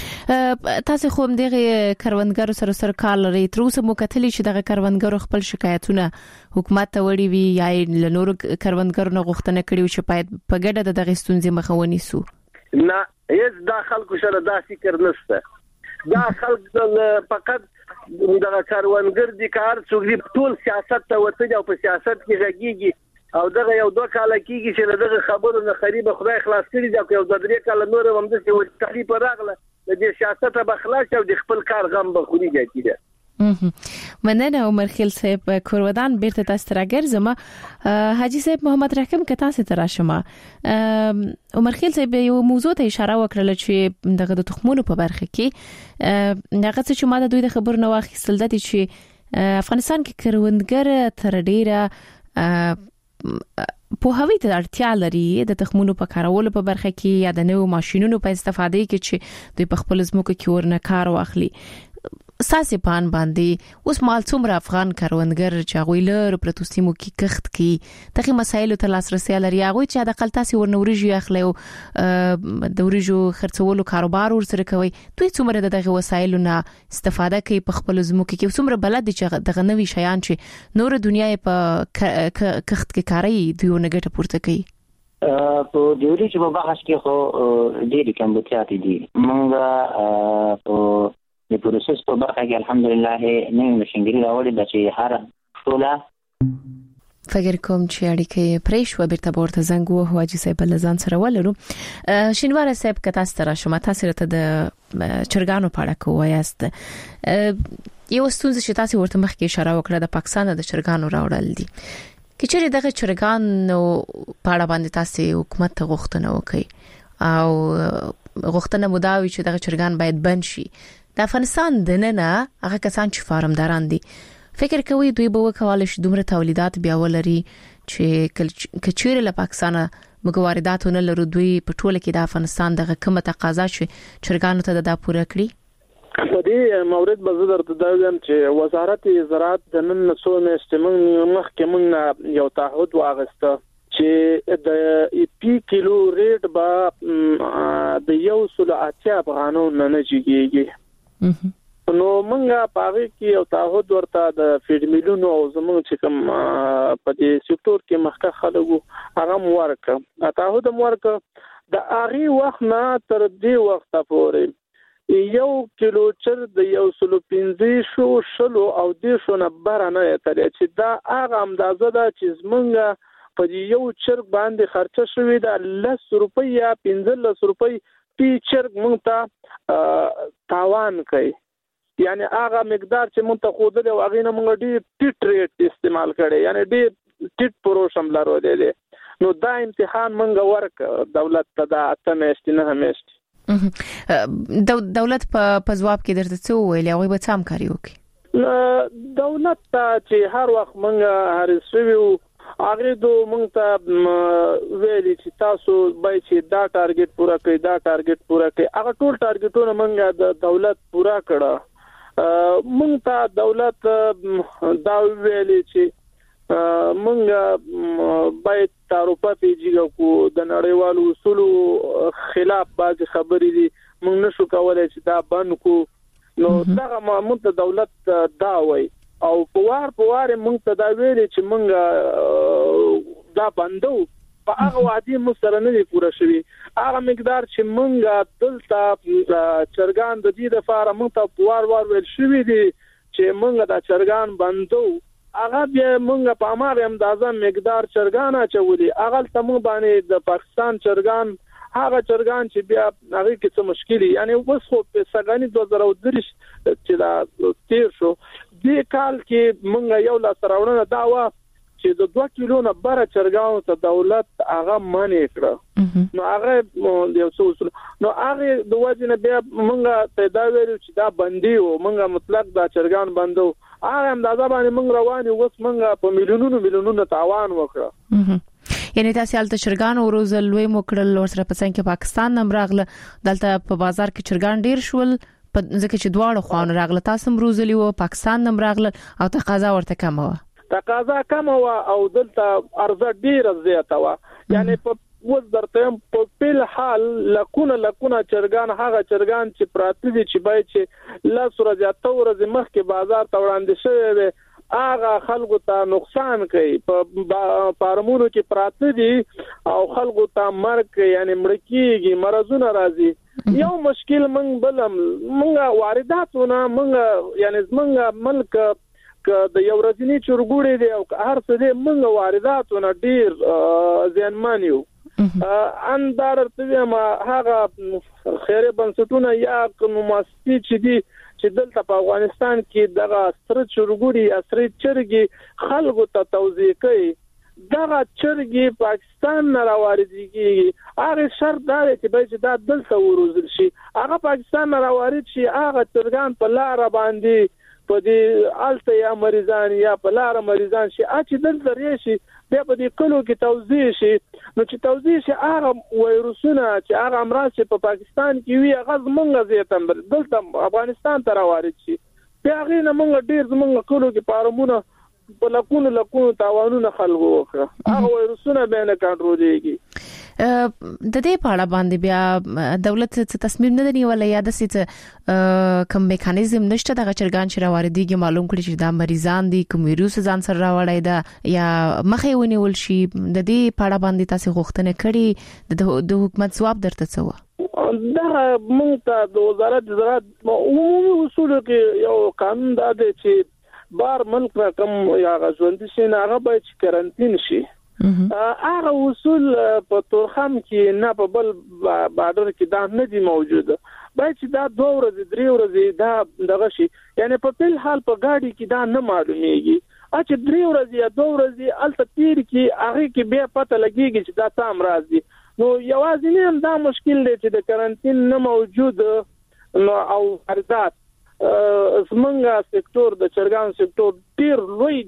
تاسو خو هم دغه کروندګرو سره سره کار لري تر اوسه مو کتلی چې دغه کروندګرو خپل شکایتونه حکومت ته وړي وي یا له نورو کروندګرو نه غوښتنه کړي چې باید په ګډه د دغه ستونزې مخاوني سو نه هیڅ دا خلکو سره دا فکر نشته دا خلک فقط دغه کروندګر دي کار څوګي ټول سیاست ته وته او په سیاست کې غږیږي او دغه یو دوه کال کېږي چې دغه خبرو نه خریب خدای خلاص کړي دا یو د درې کال نور هم د وچکالي په راغله د دې سیاست به خلاص او د خپل کار غم به خوري کېږي. مننه عمر خیل صاحب کورودان بیرته تاسو راګرځم. حاجی صاحب محمد رحیم کته ست راشمه عمر خیل صاحب یو موضوع ته اشاره وکړه چې دغه د تخمونو په برخه کې دغه څه چې ماده دوی د خبر نو واخیستل د چې افغانستان کې کروندګر تر ډیره په هوی ته اړتیا لري د تخمونو په کارولو په برخه کې یا د نوو ماشينونو په استفاده کې چې دوی په خپل ځمکو کې ورنه کار واخلي. ساسي پان باندې اوس مال څومره افغان کروندګر چې غوي لر پروتوسیمو کې کښت کی دغه مسایل ته لاسرسي لري هغه چې د قلتاسي ورنوريږي اخلي او د ورجو خرڅولو کاروبار ورسره کوي دوی څومره دغه وسایلو نه استفاده کوي په خپل ځمکو کې څومره بلد چې دغه نوي شیان چې نور دنیا په کښت کې کاری دوی ونګټه پورته کوي. په دیوري چې په بحث کې خو ډېری کمبوټیات دي مونږه په د پروسس په برخه کې الحمدلله نوې مشنګری راوړي د چې هر ټوله فکر کوم چې اړیکې پرېښو بیرته ورته زنګ وو حاجی صاحب لزان سره ولرو. شینوار صاحب کته ستاره شما تاسو ته د چرګانو په اړه کویاست یو ستونزه چې تاسو ورته مخکې اشاره وکړه د پاکستان د چرګانو راوړل دي کچېره دغه چرګانو په اړه باندې تاسو حکومت ته غوښتنه وکړي او غوښتنه مداوي چې دغه چرګان باید بند شي. د افغانستان د نن هغه کسان چې فارمداران دي فکر کوي دوی به وکولای شي دومره تولیدات بیا ولري چې کچېره له پاکستان مګوارداتونه لرو دوی په ټوله کې د افغانستان دغه کومه تقاضا چې چرګانو ته د پوره کړی په دې مورد به زه درته دا وایم چې وزارت زراعت د نن څو میاشتې موږ مخکې موږ یو تعهد واغسته چې د پی کیلو ریټ به د یو سل اتیا افغانو نه نه جوړیږي. نو موږ په هغه کې یو تعهد ورته د فیډ میلونو او زموږ چې کوم په دې سکتور کې مخکې خلکو هغه ورکه تعهد ورکه د هغه وخت نه تر دې وخت پورې یو کیلو چر د یو سلو پنځه شو شلو او د شو نه برانه تر چې دا هغه اندازه ده چې زمونږ په یو چرګ باندې خرچه شوې ده لس روپۍ یا پنځلس روپۍ پی چرګ مونږ ته تاوان کوي یعنی هغه مقدار چې مونږ ته خودل او هغه نه مونږ ډېر ټیټ ریټ استعمال کړي یعنی ډېر ټیټ پروشم لرولې نو دا امتحان مونږ ورک دولت ته د اتمه نه همیشته دولت په جواب کې درته څه ویل هغه به څام کاری وکړي دولت ته چې هر وخت مونږ هر سویو هغه دوه مونږ ته ویلي چې تاسو به چې دا ټارګټ پورا کړئ دا ټارګټ پورا کړئ هغه ټول ټارګټونه مونږ د دولت پورا کړه مونږ ته دولت دا ویلي چې مونږ باید تعرفه پیجیږو کو د نړیوالو اصولو خلاف بعض خبرې دي مونږ نشو کولای چې دا بند کو نو دا مونږ ته دولت دا وایي او پوار پوار مونږ ته دا ویلي چې مونږ دا بندو په هغه وادي مسره نه پوره شوی هغه مقدار چې مونږ دلته چرګان د دې لپاره مونږ ته پوار وار ویل شوی دي چې مونږ دا چرګان بندو هغه بیا مونږ په امر اندازه مقدار چرګان اچولي هغه ته مونږ باندې د پاکستان چرګان هغه چرګان چې بیا هغه کې څه مشکلي یعنی اوس خو په سګانی دوه زره درې چې دا تیر شو دې کال کې مونږ یو لا سراوړنه دا و چې د دوه کیلو نه بره چرګانو ته دولت هغه مانع کړ نو هغه یو څه اصول نو هغه د وجه نه بیا مونږ ته دا ویل چې دا بندي او مونږ مطلق دا چرګان بندو هغه اندازه باندې مونږ رواني اوس مونږ په میلیونونو میلیونونو تاوان وکړ یعنی تاسو الته چرګان وروزل وې موکړل ورسره په څنګه کې پاکستان نم راغله دلته په بازار کې چرګان ډیر شول په ځکه چې دواړه خوان راغله تاسو مروزلی او پاکستان نم راغله او تقاضا ورته کم و تقاضا کم و او دلته عرضه ډیره زیاته و یعنی په وز درته په بل حال لکونه لکونه چرګان هغه چرګان چې پراته دي چې بای چې لا سره زیاته ورځ مخکې بازار ته وړاندې شوی وي هغه خلکو ته نقصان کوي په فارمونو کې پراته دي او خلکو ته مرګ یعنی مړکیږي مرزونه راځي یو مشکل منګ بلم منګه وارداتونه منګه یعنی منګه ملک ک د یو ورځنی چرګوړي دي او هر څه دي منګه وارداتونه ډیر زیانمانیو اندار ته ما هغه خیره بنسټونه یا کوماستی چې دي چې دلته په افغانستان کې دغه ستر چرګوړي اثرې چرګي خلکو ته توزیع کوي دغه چرګي پاکستان نه راوړيږي هغه شرط دا چې به چې دا دلته وروزل شي هغه پاکستان نه راوړي شي هغه چرګان په لار باندې په دې الته یا مریضان یا په لار مریضان شي اچ دلته ریشي بیا په دې کلو کې توزیع شي نو چې توزیع شي هغه وایروسونه چې هغه امراض چې په پاکستان کې وي هغه زمونږ زیاتم دلته افغانستان ته راوړي شي بیا غي نه مونږ ډیر زمونږ کلو کې پارمونه په لکونو لکونو تاوانونه خلکو وکړه هغه وایروسونه به نه کنټرولېږي د دې په اړه باندې بیا دولت څه تصمیم نه نیولای یا د څه کوم میکانیزم نشته د چرګان چې راوړديږي معلوم کړي چې دا مریضان دي کوم ویروس ځان سره راوړی دا یا مخې ونیول شي د دې په اړه باندې تاسو غوښتنه کړې د حکومت ځواب درته څه و دا موږ ته د وزارت زراعت عمومي اصول کې یو قانون دا دی چې بار ملک رقم یا غزوندي شي نه هغه باید کرنټین شي هغه اصول په تورخم کې نه په بل بارډر کې دا نه دي موجوده باید چې دا دوه ورځې درې ورځې دا دغه شي یعنی په بل حال په گاډي کې دا نه معلومیږي اچ درې ورځې یا دوه ورځې الته تیر کې هغه کې بیا پته لګيږي چې دا تام راځي نو یوازې نه دا مشکل دی چې د کرنټین نه موجود نو او واردات زمونږه سکتور د چرګان سکتور ډیر لوی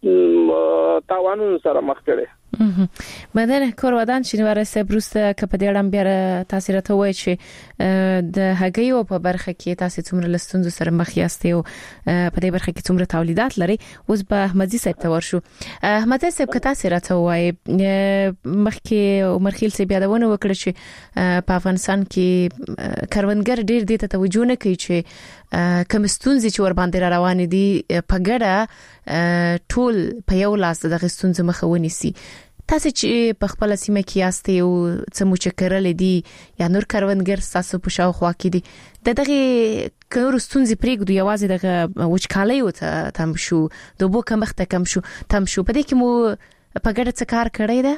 تاوانونو سره مخ کړي مدن کورودان شنواره سبروسته که په دې اړه بیا تاسو راته وایي چې د هګیو په برخه کې تاسو څومره لستونزو سره مخ یاستئ او په دې برخه کې څومره تولیدات لري اوس به احمدزي صاحب ته ورشو احمدزي صاحب که تاسو راته وایي مخکې عمرخیل صاحب یادونه وکړه چې په افغانستان کې کروندګر ډیر دې ته توجه نه کوي چې کوم ستونزې چې ور باندې را روان دي په ګډه ټول په یو لاس د غستونځ مخه ونیسي تاسو چې په خپل سیمه کې یاستئ او څه مو چې کړل دي یا نور کروندګر تاسو په شاوخوا کې دي د دغه کور ستونزې پرېږدو یوازې دغه وچکالۍ او تم شو دوبو کمخته کم شو تم شو په دې کې مو په ګډه څه کار کړی دی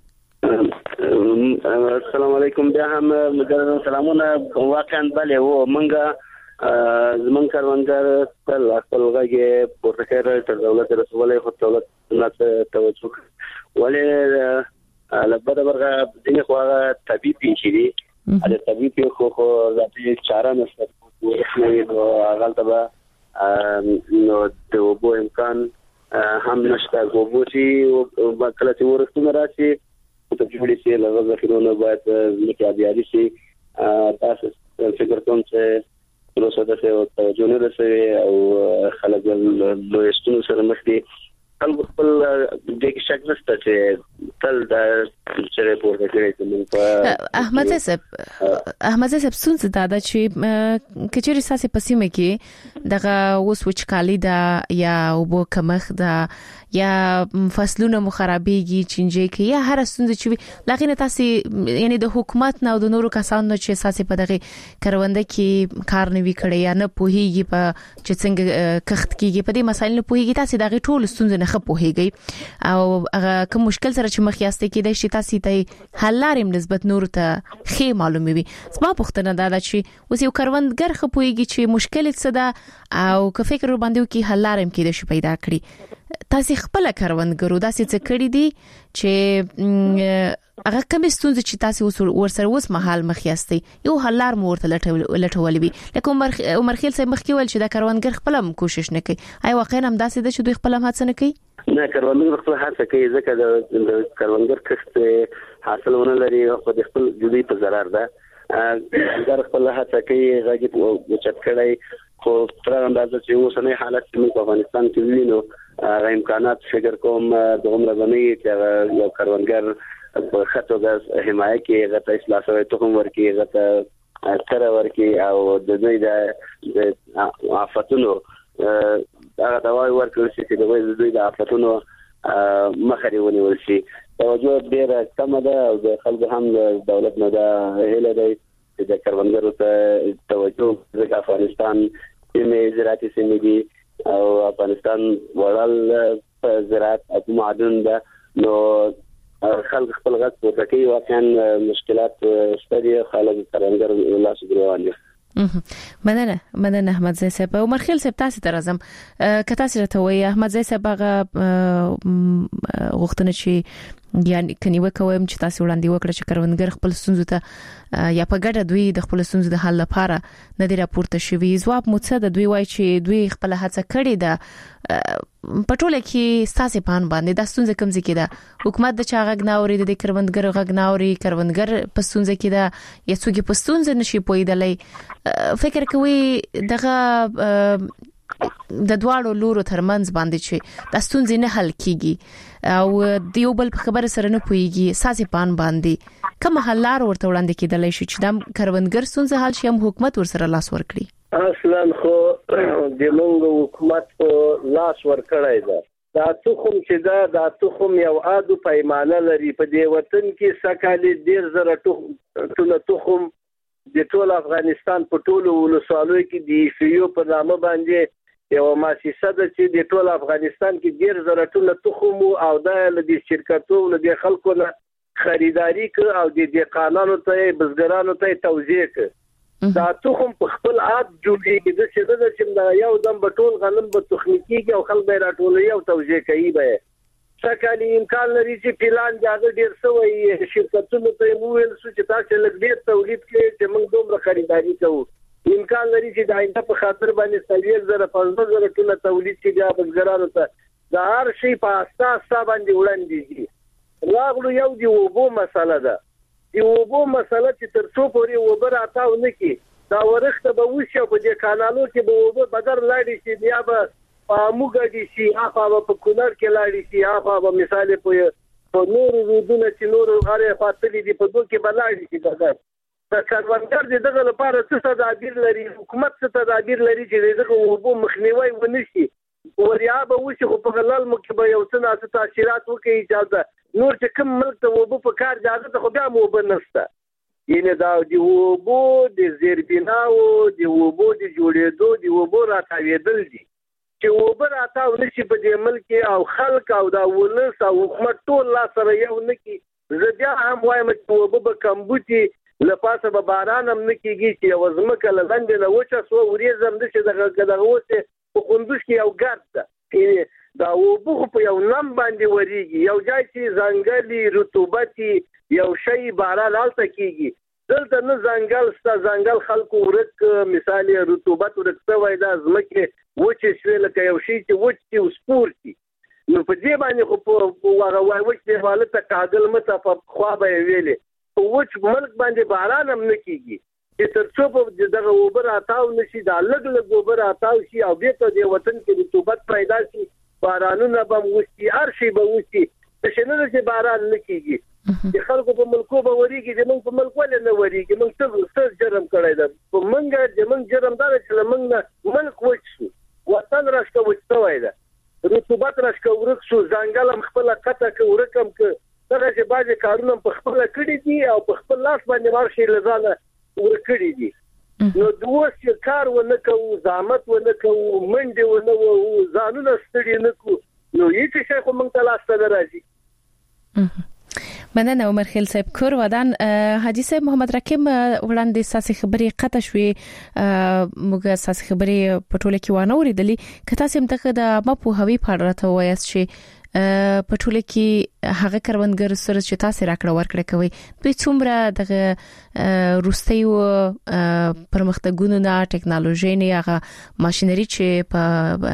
السلام علیکم بیا هم مجرد سلامونه واقعا بله و منګه زمون کاروانګر خپل خپل غږی پورته کړی تر دولت رسولې خو دولت نه توجه ولې لبده برغه دغه خو طبيعي پیښې دي دا طبيعي خو خو ذاتي چاره نشته نو هغه ته نو د وبو امکان هم نشته ګوبوټي کله چې ورستونه راشي ته جوړې شي لږه ذخیرونه باید لکه ابياري شي تاسو فکر کوم چې نو څه ده او توجه نه ده او خلک له استونو سره مخ دي خلک خپل د کې شک نشته چې تل د چې پورته کړی ته احمد صاحب احمد صاحب څنګه دا د چې کچېری ساسه پسیمه کې دغه اوس وچکالي دا یا وبو کمخ دا یا فصلونه مخربيږي چنجي کې یا هر څنګه چې لغینه تاسو یعنی د حکومت نه او د نورو کسانو چې ساسه په دغه کرونده کې کار نه وی کړی یا نه پوهیږي په چې څنګه کخت کېږي په دې مسایل نه پوهیږي تاسو دغه ټول ستونزې نه خپوهیږي او هغه کوم مشکل سره چې مخیاسته کې د شي تاسو ته حل لارې نسبت نور ته خې معلومي وي سبا پښتنه دا چې اوس یو کروندګر خپوهیږي چې مشکل څه ده او که فکر باندې کې حل لارې کې د شي پیدا کړی تاسو خپل کروندګرو داسې څه کړی دي چې هغه کوم ستونزې چې تاسو ورسره اوس مهال مخیاستي یو حلار مورته لټول وي لکه عمر عمر خیل صاحب مخکې ول چې د کروندګر خپل هم کوشش نه کوي آی واقعا هم داسې ده چې دوی خپل هم هڅه نه کوي نه کروندګر خپل هڅه کوي ځکه د کروندګر کښت حاصلونه لري او د خپل جدي په ضرر ده کروندګر خپل هڅه کوي غږی په چت کړی خو تر اندازه چې اوسنۍ حالت په افغانستان کې وینو هغه امکانات فکر کوم د عمر غنی چې یو کروندګر په خطو د حمایت کې غته اصلاح سره تخم ورکی غته تر ورکی او د دوی د آفتونو هغه دواي ورکول شي چې د دوی د آفتونو مخري ونیول شي توجه ډیره کم ده او د خلکو هم د دولت نه ده هله دی چې د کروندګرو ته توجه د افغانستان په زراعتي سیمې دي او افغانستان وړل په زراعت او معدن ده نو خلک خپل غږ پورته کوي واقعا مشکلات ستړي خلک کروندګر لاس ګروان دي مننه مننه احمد زئی صاحب عمر خیل صاحب تاسو ته راځم که تاسو راته وایي احمد زئی صاحب هغه غوښتنه چې یعنی کني وکوم چې تاسو وړاندې وکړه چې کروندګر خپل ستونزې ته یا په ګډه دوی د خپل ستونزې د حل لپاره نه دی راپورته شوی ځواب مو څه د دوی وایي چې دوی خپل هڅه کړې ده په ټوله کې ستاسو په ان باندې د ستونزې کم ځکه ده حکومت د چا غږ ناوري د کروندګر غږ ناوري کروندګر په ستونزې کې ده یا څوک په ستونزې نشي پویدلې فکر کوي دغه د دواړو لورو ترمنځ باندې چې د ستونزې نه حل کیږي او دیو بل په خبره سره نه پويږي ساسي پان باندې کوم حل لار ورته وړاندې کېدلای شي چې د کروندګر ستونزې حل شي هم حکومت ورسره لاس ورکړي اصلا خو د موږ حکومت په لاس ورکړای دا دا تخم چې دا دا تخم یو عادو پیمانه لري په دې وطن کې سکالي ډیر زره تخم تخم د ټول افغانستان په ټولو ولسوالۍ کې د فیو په نامه باندې یو مؤسسه ده چې د ټول افغانستان کې ډیر زره ټول تخم او د شرکتو له خلکو نه خریداري ک او د دقانانو ته بزګرانو ته توزیع ک دا تخم په خپل عاد جوړیږي د څه د چې یو دم بټول غنم په تخنیکی او خلک به راټولوي او توزیع کوي به څکالي امکان لري چې پلان جاده ډیر سوی شرکتونو ته مویل سو چې تاسو لږ ډیر تولید کړئ چې موږ دومره خریداري کوو امکان لري چې د آینده په خاطر باندې سړي زره پنځه زره ټول تولید چې بیا بزګرانو ته د هر شي په اساس باندې وړاندې راغلو یو دی وبو مسله ده دی وبو مسله چې تر څو پورې وبر اتاو نه کی دا ورخته به وشي په دې کانالو کې به وبو بدر لاړي شي بیا به موږ دي شي هغه په کونړ کې لاړي شي هغه مثال په په نور رودونه چې نور غاره فاصله دي په دوه کې بلاړي شي دا د کروندګر دغه لپاره څه تدابیر لري حکومت څه تدابیر لري چې دغه وبو مخنیوي ونشي وریا به وشي خو په غلال مکه به یو څه ناسه تاثیرات وکړي اجازه نور چې کوم ملک ته وبو په کار اجازه ته خو بیا مو بنسته ینه دا دی وبو د زیربیناو دی وبو د جوړېدو دی وبو راتاویدل دي چې وبو راتاو نشي په دې ملک او خلک او دا ولس او حکومت ټول لا سره یو نکی زبیا هم وایم چې وبو به کمبوتي لپاسه به باران هم نکیږي چې وزمکه لندې له وچه سو ورېزم د چې دغه دغه وته په خوندوش کې یو ګرد ده دا وبو په یو نم باندې وریږي یو ځای چې ځنګلي رطوبتي یو شی باران الته کیږي دلته نه ځنګل ستا ځنګل خلکو ورک مثال رطوبت ورکته وای دا زمکه وچه شوی لکه یو شی چې وچ او سپورتي نو په دې باندې خو په هغه وای وچ دیواله ته کاغل مته په خوا به ویلې په وچ ملک باندې باران هم نه کیږي چې تر څو په دغه اوبر اتاو نشي دا لګ لګ اوبر اتاو شي او بیا ته د وطن کې رطوبت پیدا شي بارانونه به وشي هر شي به وشي څنګه چې باران نه کیږي د خلکو په ملکو به وریږي د موږ په ملک ولې نه وریږي موږ څه څه جرم کړی دا په منګه د موږ جرم دا چې موږ ملک وچ شو وطن راښکو وچوي دا رطوبت راښکو ورک شو ځنګل خپل قطه کې ورکم کې دغه چې باندې کارونه په خپل کړی دي او په خپل لاس باندې ورشي لزانه ورکړي دي نو دوی کار ونه کوي زحمت ونه کوي منډه ونه وو ځانونه ستړي نه کو نو هیڅ شي خو موږ ته لاس ته راځي. مننه عمر خیل صاحب کور ودان حاجی صاحب محمد رکیم وړاندې ساسي خبري قطع شوې موږ ساسي خبري پټوله کې وانه ورېدلې کته سم ته د مپو هوی پاړه وایس چې پټوله کې هغه کروندګر سره چې تاسو راکړه ورکړه کوي دوی څومره د روستي او پرمختګونو نه ټکنالوژي نه هغه ماشينري چې په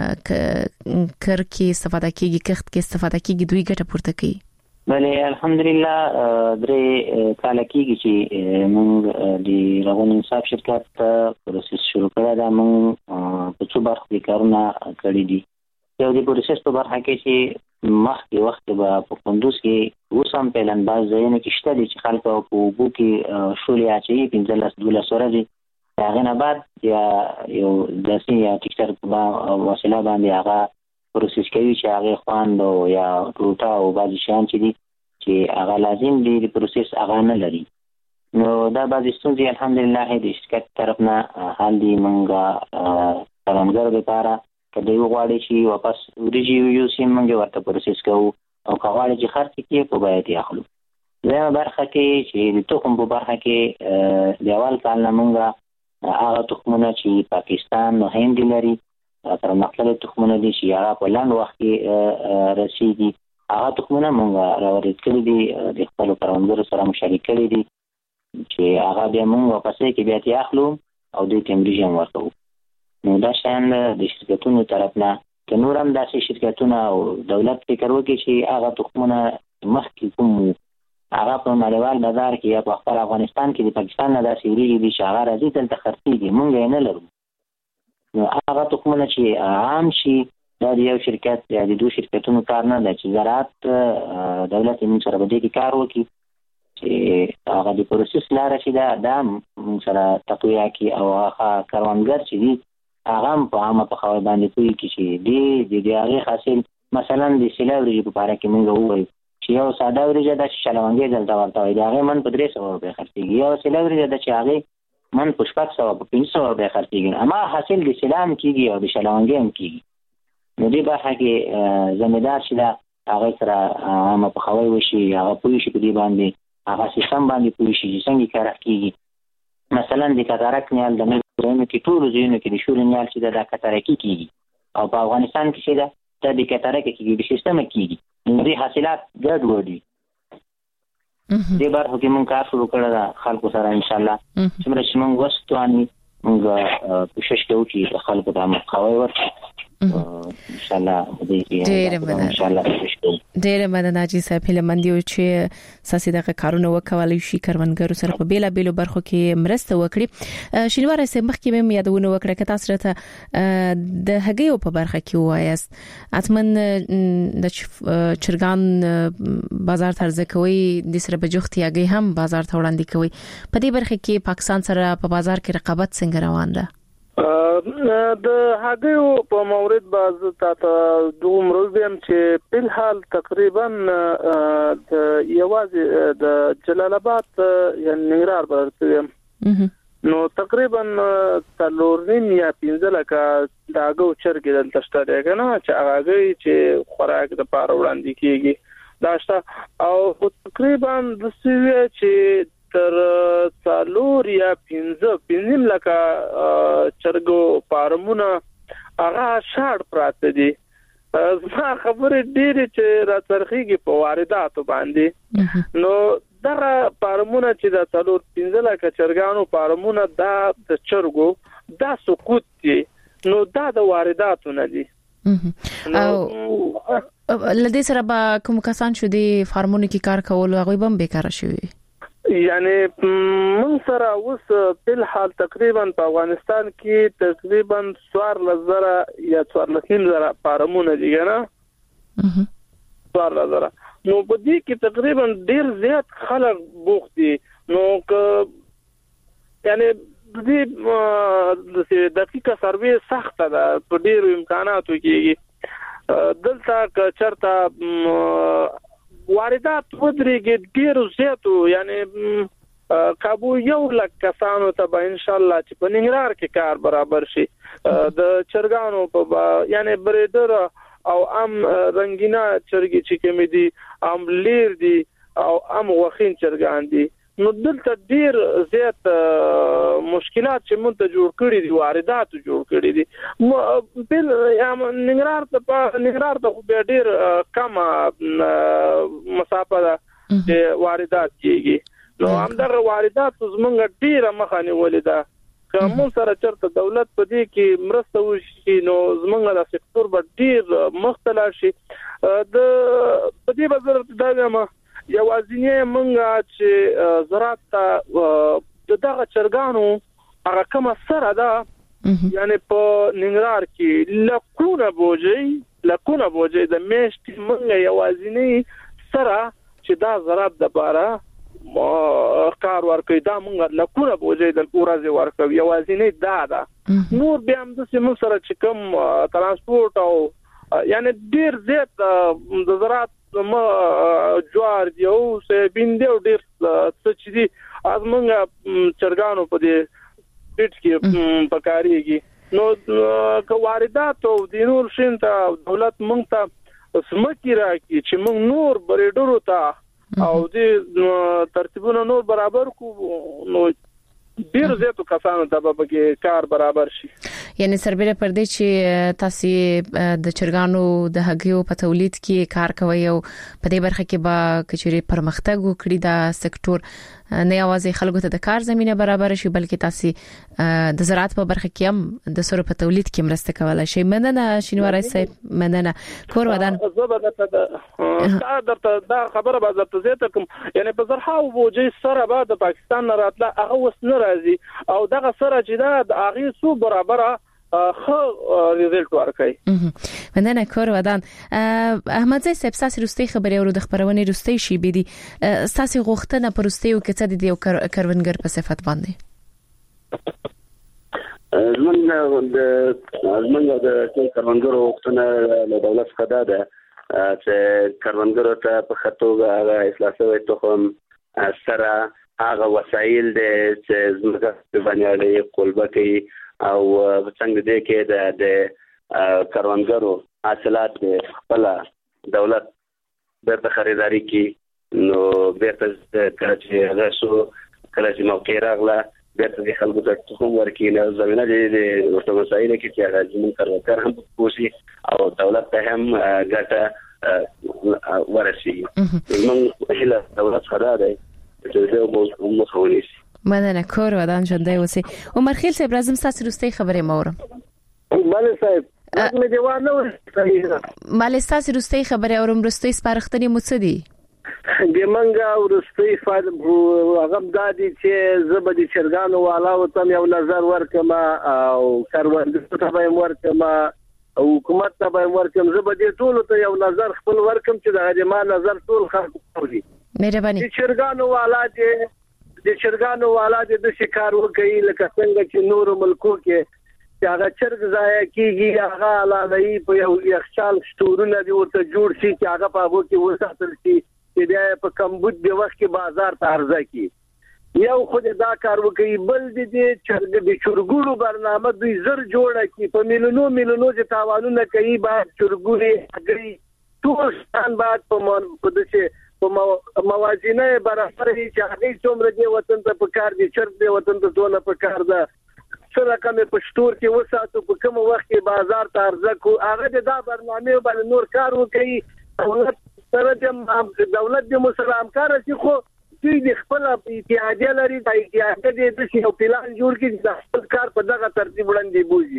کر کې استفاده کیږي کښت کې استفاده کیږي دوی ګټه پورته کوي. بله الحمدلله درې کال کېږي چې موږ د رغون انصاف شرکت پروسس شروع کړی دا موږ په څو برخو کې کارونه کړی دي. یو د پروسس په برخه کې چې مخکې وخت به په کندوز کې اوس هم پلان باز ځایونه کې شته دي چې خلک په اوبو کې شولې اچوي پنځلس دولس ورځې هغه نه بعد یا یو داسې یا ټیکټر په وسیله باندې هغه پروسس کوي چې هغه خواند او یا ټوټه او بعضی شیان چې دي چې هغه لازم دي د پروسس هغه نه لري. نو دا بعضی ستونزې الحمدلله د شرکت طرف نه حل دي. موږ کارمګر لپاره کله یو غواړي چې واپس ورجی یو سیم موږ ورته پروسس کوو او کاوړي چې خرڅ کیږي په باید یې اخلو. دا برخه کې چې د توکم په برخه کې د اول کال نه موږ هغه تخمونه چې پاکستان او هند لري تر مختلف تخمونه دي چې هغه په لاندې وخت کې رسیدي هغه تخمونه موږ راوړل کړي دي د خپل کارمګرو سره مشارکت کړي دي چې هغه بیا موږ واپس کې بیا تی اخلو او د تمریجم ورکو. نو دا شان د شرکتونو طرف نه که نور هم داسې شرکتونه او دولت فکر وکړي چې هغه تخمونه مخکې کوم هغه په نړیوال بازار کې یا په خپل افغانستان کې د پاکستان نه داسې وریږي دي چې هغه راځي دلته خرڅېږي موږ یې نه لرو. نو هغه تخمونه چې عام شي دا د یو شرکت یا د دوه شرکتونو کار نه دی چې زراعت دولت موږ سره به دې کې کار وکړي چې هغه د پروسس لاره چې دا د موږ سره تقویه کړي او هغه کروندګر چې دي هغه هم په عامه په خبر باندې کوي چې دی د هغې حاصل مثلا د سیله وریجې په باره کې موږ ووایو چې یو ساده وریجه ده چې شلونګې دلته ورته وایي د هغې من په درې سوه روپۍ خرڅېږي یو سیله وریجه ده چې هغې من په شپږ سوه په پنځه سوه روپۍ خرڅېږي اما حاصل د سیله هم کېږي او د شلونګې هم کېږي. نو دې برخه کې ذمهدار چې ده هغې سره عامه پخوی وشي هغه پوه شي په دې باندې هغه سیستم باندې پوه شي چې څنګه کار کېږي. مثلا د کتارک نیال د ځایونو کې ټولو ځایونو کې د شولې نیال چې ده دا کتارکي کېږي او په افغانستان کې چې ده دا د کتارکي کېږي د سیستمه کېږي. نو دې حاصلات ګډوډ وي. دې برخو کې موږ کار شروع کړی ده خلکو سره انشاءالله څومره چې موږ وس تواني موږ کوشش کوو چې خلکو ته مقاوی ورکړو انشاءالله دې انشاءالله کوشش کوو. ډېر مننه حاجي صاحب هیلمند یو چې ساسي دغه کارونه وکولای شي کاروانګرو سره په بیلا بیلو برخو کې مرسته وکړي. شینوار سه مخکې مې یادونه وکړه که تاسو ته د هګیو په برخه کې وایست اتمن د چرګان بازار ترځه کوي د سره بجوختي هګي هم بازار ته وړاندې کوي. په دې برخه کې پاکستان سره په بازار کې رقابت څنګه روان ده؟ د هغیو په مورید باز ته دوه مرزم چې په حال تقریبا د یوازې د جلال آباد یا ننګرهار برته نو تقریبا څلورنیم یا پنځه لکه د هغو چرګ دلته شته دی کنه چې هغه چې خوراک د پاره وړاندې کیږي دا شته او تقریبا د سوي چې تر څلور یا پنځه پنځم لکه چرګو فارمونه هغه شاړ پراته دي. زما خبرې ډېرې چې را څرخېږي په وارداتو باندې. نو دغه فارمونه چې د څلور پنځه لکه چرګانو فارمونه دا د چرګو دا سقوط دي نو دا د وارداتو نه دي. او لدې سره به کوم کسان شو دي فارمونو کې کار کول هغه به بیکاره شوي؟ یعنی من سره اوس په حال تقریبا په افغانستان کې تقریبا څوار لزره یا څوار لسیم زره فارمونه دي نه څوار لزره نو په دې کې تقریبا ډیر زیات خلک بوخت دي نو که یعنی دې دقیقه سروې سخته ده په ډیرو امکاناتو کې دلته که چرته واردات ودرېږي ډیر زیاتو یعنی کابو یو لک کسانو ته به ان شاء الله چې په ننګرهار کې کار برابر شي د چرګانو په یعنی بریډر او ام رنگینا چرګي چې کوم دي ام لیر دي او ام وخین چرګان دي نو دلته ډیر زیات مشکلات چې مونږ ته جوړ کړی دي واردات جوړ کړی دي بل ننګرهار ته په ننګرهار ته به ډیر کم مسافه ده چې واردات کیږي نو همدغه واردات زمونږ ډیره مخانه ولیدا کوم سره چرته دولت په دې کې مرسته وشي نو زمونږ د سکتور به ډیر مختلف شي د په دې بازار ته دا یوازینی منګه چې زراعت ته دغه چرګانو هغه کوم سره ده یعنی په ننګرهار کې لکونه بوجي لکونه بوجي د میشت منګه یوازینی سره چې دا زراعت د بارا کار ورکوي دا منګه لکونه بوجي د ورځې ورکوي یوازینی دا ده نور بیا هم د سیمو سره چې کوم ترانسپورت او یعنی ډیر زیات د زراعت ما جوار دی او سویابین دی او ډیر څه چې دي از موږ چرګانو په دې پیټ کې پکاريږي نو که واردات او د نور شین ته دولت موږ ته سمکی راکړي چې موږ نور بریډرو ته او د ترتیبونو نور برابر کو نو ډیر زیاتو کسانو ته به کار برابر شي یعنی سربېره پر دې چې تاسو د چرګانو د هګیو په تولید کې کار کوي او په دې برخه کې به کچري پرمختګ وکړي دا سکتور نه یوازې خلکو ته د کار زمينه برابر شي بلکې تاسو د زراعت په برخه کې هم د سره په تولید کې مرسته کولای شي مننه شینواری صاحب مننه کور ودان زبرته دا دا خبره به زړه زیاته کوم یعنی په زرحاو بوجي سره به د پاکستان نه راتله هغه وس نه راځي او دغه سره چې دا د اغه سو برابره خو ریزلټ ورکړي مننه کور ودان احمد زئی صاحب تاسو روستي خبري اورو د خبرونه روستي شي بيدي تاسو غوښتنه پرستیو کې څه دي او کروندګر په صفت باندې زمونږ د زمونږ د کروندګرو غوښتنه له دولت څخه ده چې کروندګرو ته په خطوګه هغه اصلاحي تخم سره هغه وسایل دي چې زموږ باندې کولبه کوي او څنګه دې کې د د کروندګرو حاصلات خپل دولت د خریداري کې نو بیرته کله چې هغه شو کله چې موقع راغله بیرته د خلکو ته تخم ورکړي نو زمينه دې د ورته مسایل کې چې هغه زمون کروندګر هم کوشي او دولت ته هم ګټه ورسي موږ هله دولت خدای دی چې موږ مخاوني مننه کور ودان ژوندۍ اوسئ عمر خیل صاحب راځم تاسو روستي خبرې مورم بله صاحب مې جواب نه ورسېږي مالې تاسو روستي خبرې اورم روستي سپارښتنې مو څه دي د منګه ورستي فاده هغه دادي چې زبدي چرګانو والا او تم یو نظر ورکم او کاروندګرو ته به ورکم او حکومت ته به ورکم زبدي ټول ته یو نظر خپل ورکم چې د ما نظر ټول خلک کوي مهرباني چرګانو والا چې د چرګانو والا د شکار وکړي لکه څنګه چې نور ملکو کې چې هغه چرګ ځای کیږي هغه علاوه په یو یخچال شتورونه دی ورته جوړ شي چې هغه په هغه کې وساتل شي چې بیا په کمبود دی وخت کې بازار ته عرضه کی یو خو دا کار وکړي بل دې چرګ د چرګونو برنامه دوی زر جوړه کی په میلیونو میلیونو چې تاوانونه کوي بعد چرګونی اګري ټول ستان بعد په په دې په موازینه برابر هي چې هغه څومره دی وطن ته په کار دي چرګ دی وطن ته ټول په کار ده څنګه کومه پښتور کې وساتو په کوم وخت کې بازار ته عرضه کو هغه دا برنامه باندې نور کار وکړي دولت سره د دولت د مسلمان کار چې خو دوی د خپل اتحادیه لري د اتحادیه د یو پلان جوړ کړي د خپل کار په دغه ترتیب وړاندې بوزي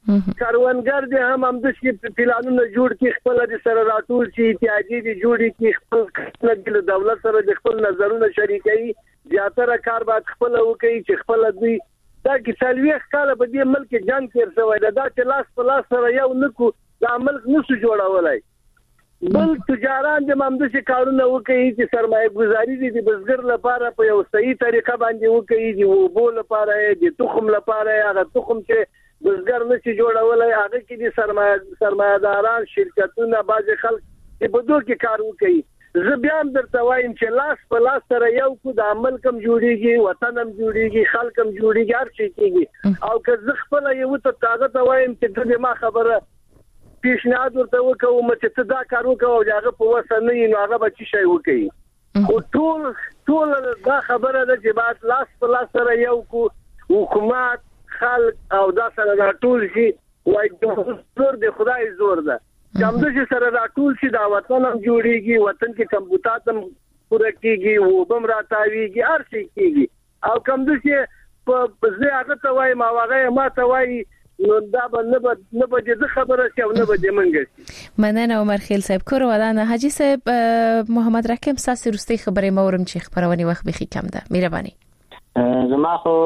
کاروانګر دې هم هم د شي پلانونه جوړ کړي خپل د سره راټول شي اتحادیه دې جوړ کړي خپل د دولت سره د خپل نظرونه شریکي زیاتره کار باید خپل وکړي چې خپل دوی دا کې څلويخ کال په دې ملک جنگ تیر شوی دا چې لاس په لاس سره یو نکو دا ملک نسو جوړولای بل تجاران د ممدسي کارونه وکړي چې سرمایه گذاري دي د بزګر لپاره په یو صحیح طریقه باندې وکړي د وبول لپاره د تخم لپاره هغه تخم چې بزګر نشي جوړولای هغه کې د سرمایه سرمایه‌داران شرکتونه باز خلک په دوه کې کار وکړي زه بیا هم درته وایم چې لاس په لاس سره یو کو د عمل کم جوړيږي وطن هم جوړيږي خلک هم جوړيږي هر شي کېږي او که زه خپل یو ته طاقت وایم چې د ما خبره پیشنهاد ورته وکوم چې ته دا کار وکاو او هغه په وسه نه نو هغه به چی شي وکړي او ټول ټول دا خبره ده چې بعد لاس په لاس سره یو کو حکومت خلک او دا سره راټول شي وای د زور د خدای زور ده کوم د سره راټول شي دا وطن هم جوړيږي وطن کې کمبوتات هم پوره کیږي او بم راتاويږي هر شي کیږي او کوم د چې په زه هغه ته وای ما هغه ما ته وای نو دا به نه به نه به د خبره شي او نه به د منګي مننه عمر خیل صاحب کور ودانه حاجی صاحب محمد رحیم ساسي رستي خبره مورم چې خبرونه وخت بخي کم ده مهرباني زما خو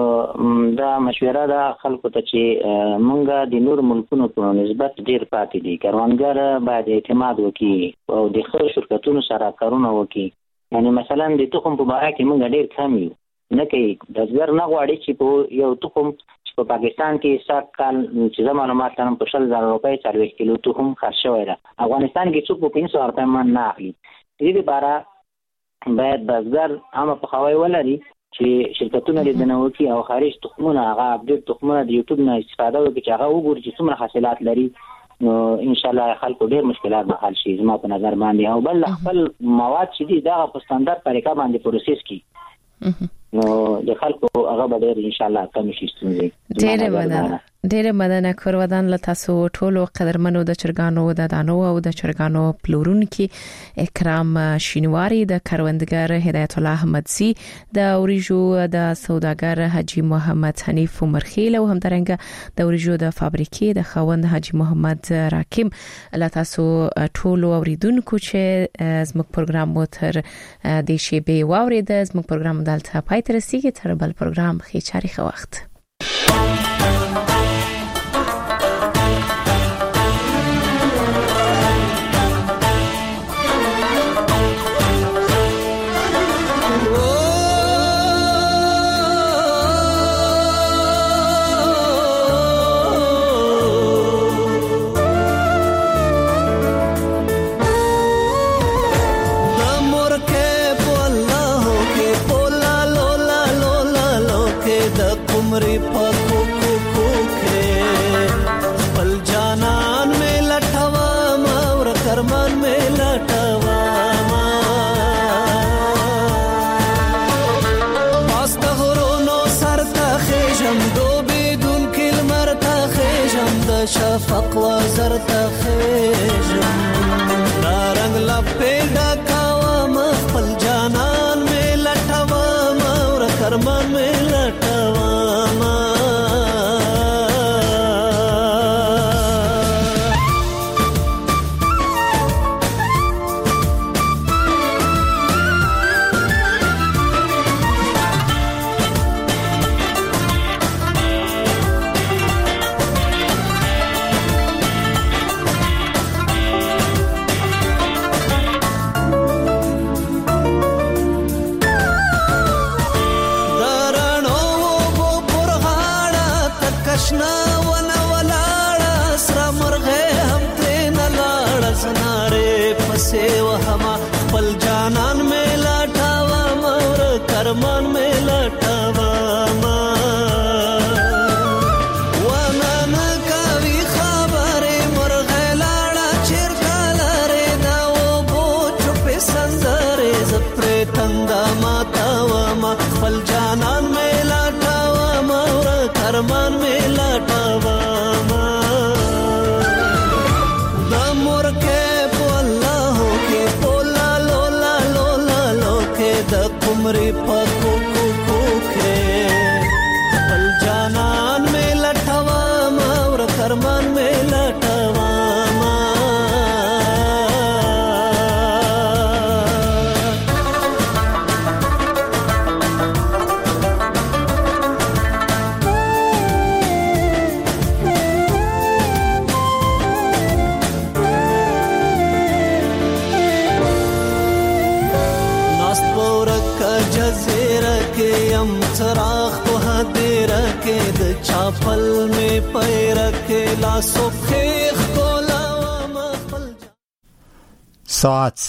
دا مشوره ده خلکو ته چې مونږه د نور ملکونو په نسبت ډیر پاتې دي کاروانګر باید اعتماد وکړي او د خپل شرکتونو سره کارونه وکړي یعنی مثلا د تخم په باره کې مونږ ډیر کم یو نه کوي د زر نه غواړي چې په یو تخم په پاکستان کې سات کال چې زموږ معلومات ترم په شل زره روپۍ څلوېښت کیلو تخم خرڅ شوی دی افغانستان کې څوک په پنځه سوه روپۍ من نه اخلي دې لپاره باید بزګر عامه پخوی ولري چې شرکتونه لیدنه وکړي او خارج تخمونه هغه اپډیټ تخمونه د یوټیوب نه استفاده وکړي چې هغه وګوري چې څومره حاصلات لري نو ان شاء الله خلکو ډېر مشکلات به حل شي زما په نظر باندې او بل خپل مواد چې دي دا په ستاندرد طریقه باندې پروسس کړي نو د خلکو هغه به ډېر ان شاء الله کم شي ستونزې ډېر مننه ډېر مننه کورودان له تاسو ټولو قدرمنو د چرګانو د دانو او د چرګانو پلورونکو اکرام شینواری د کروندګر هدایت الله احمدزی د اوریجو د سوداګر حاجی محمد حنیف عمرخیل او همدارنګه د اوریجو د فابریکې د خوند حاجی محمد راکیم له تاسو ټولو اوریدونکو چې زموږ پروګرام مو تر د شی به واورید زموږ پروګرام دلته پای ته رسیدي تر بل پروګرام خې چاري وخت شفق وزرت خیجم نارنگ لپیدا کاوام خپل جانان میں لټوام اور کرمان میں لټوام کرمان میں لټوام ونن کوي خبره مرغه لاړه چیرکلاره دا و بو چپ سندره زپر تندا ماتوام خپل جانان میں لټوام اور کرمان میں لټوام د مرکه په الله کې پولا لولا لولا لوکه د عمرې پکو یم چراغ په هدیره کې د چاپل می پیر کې لا سوخ کولا ساعت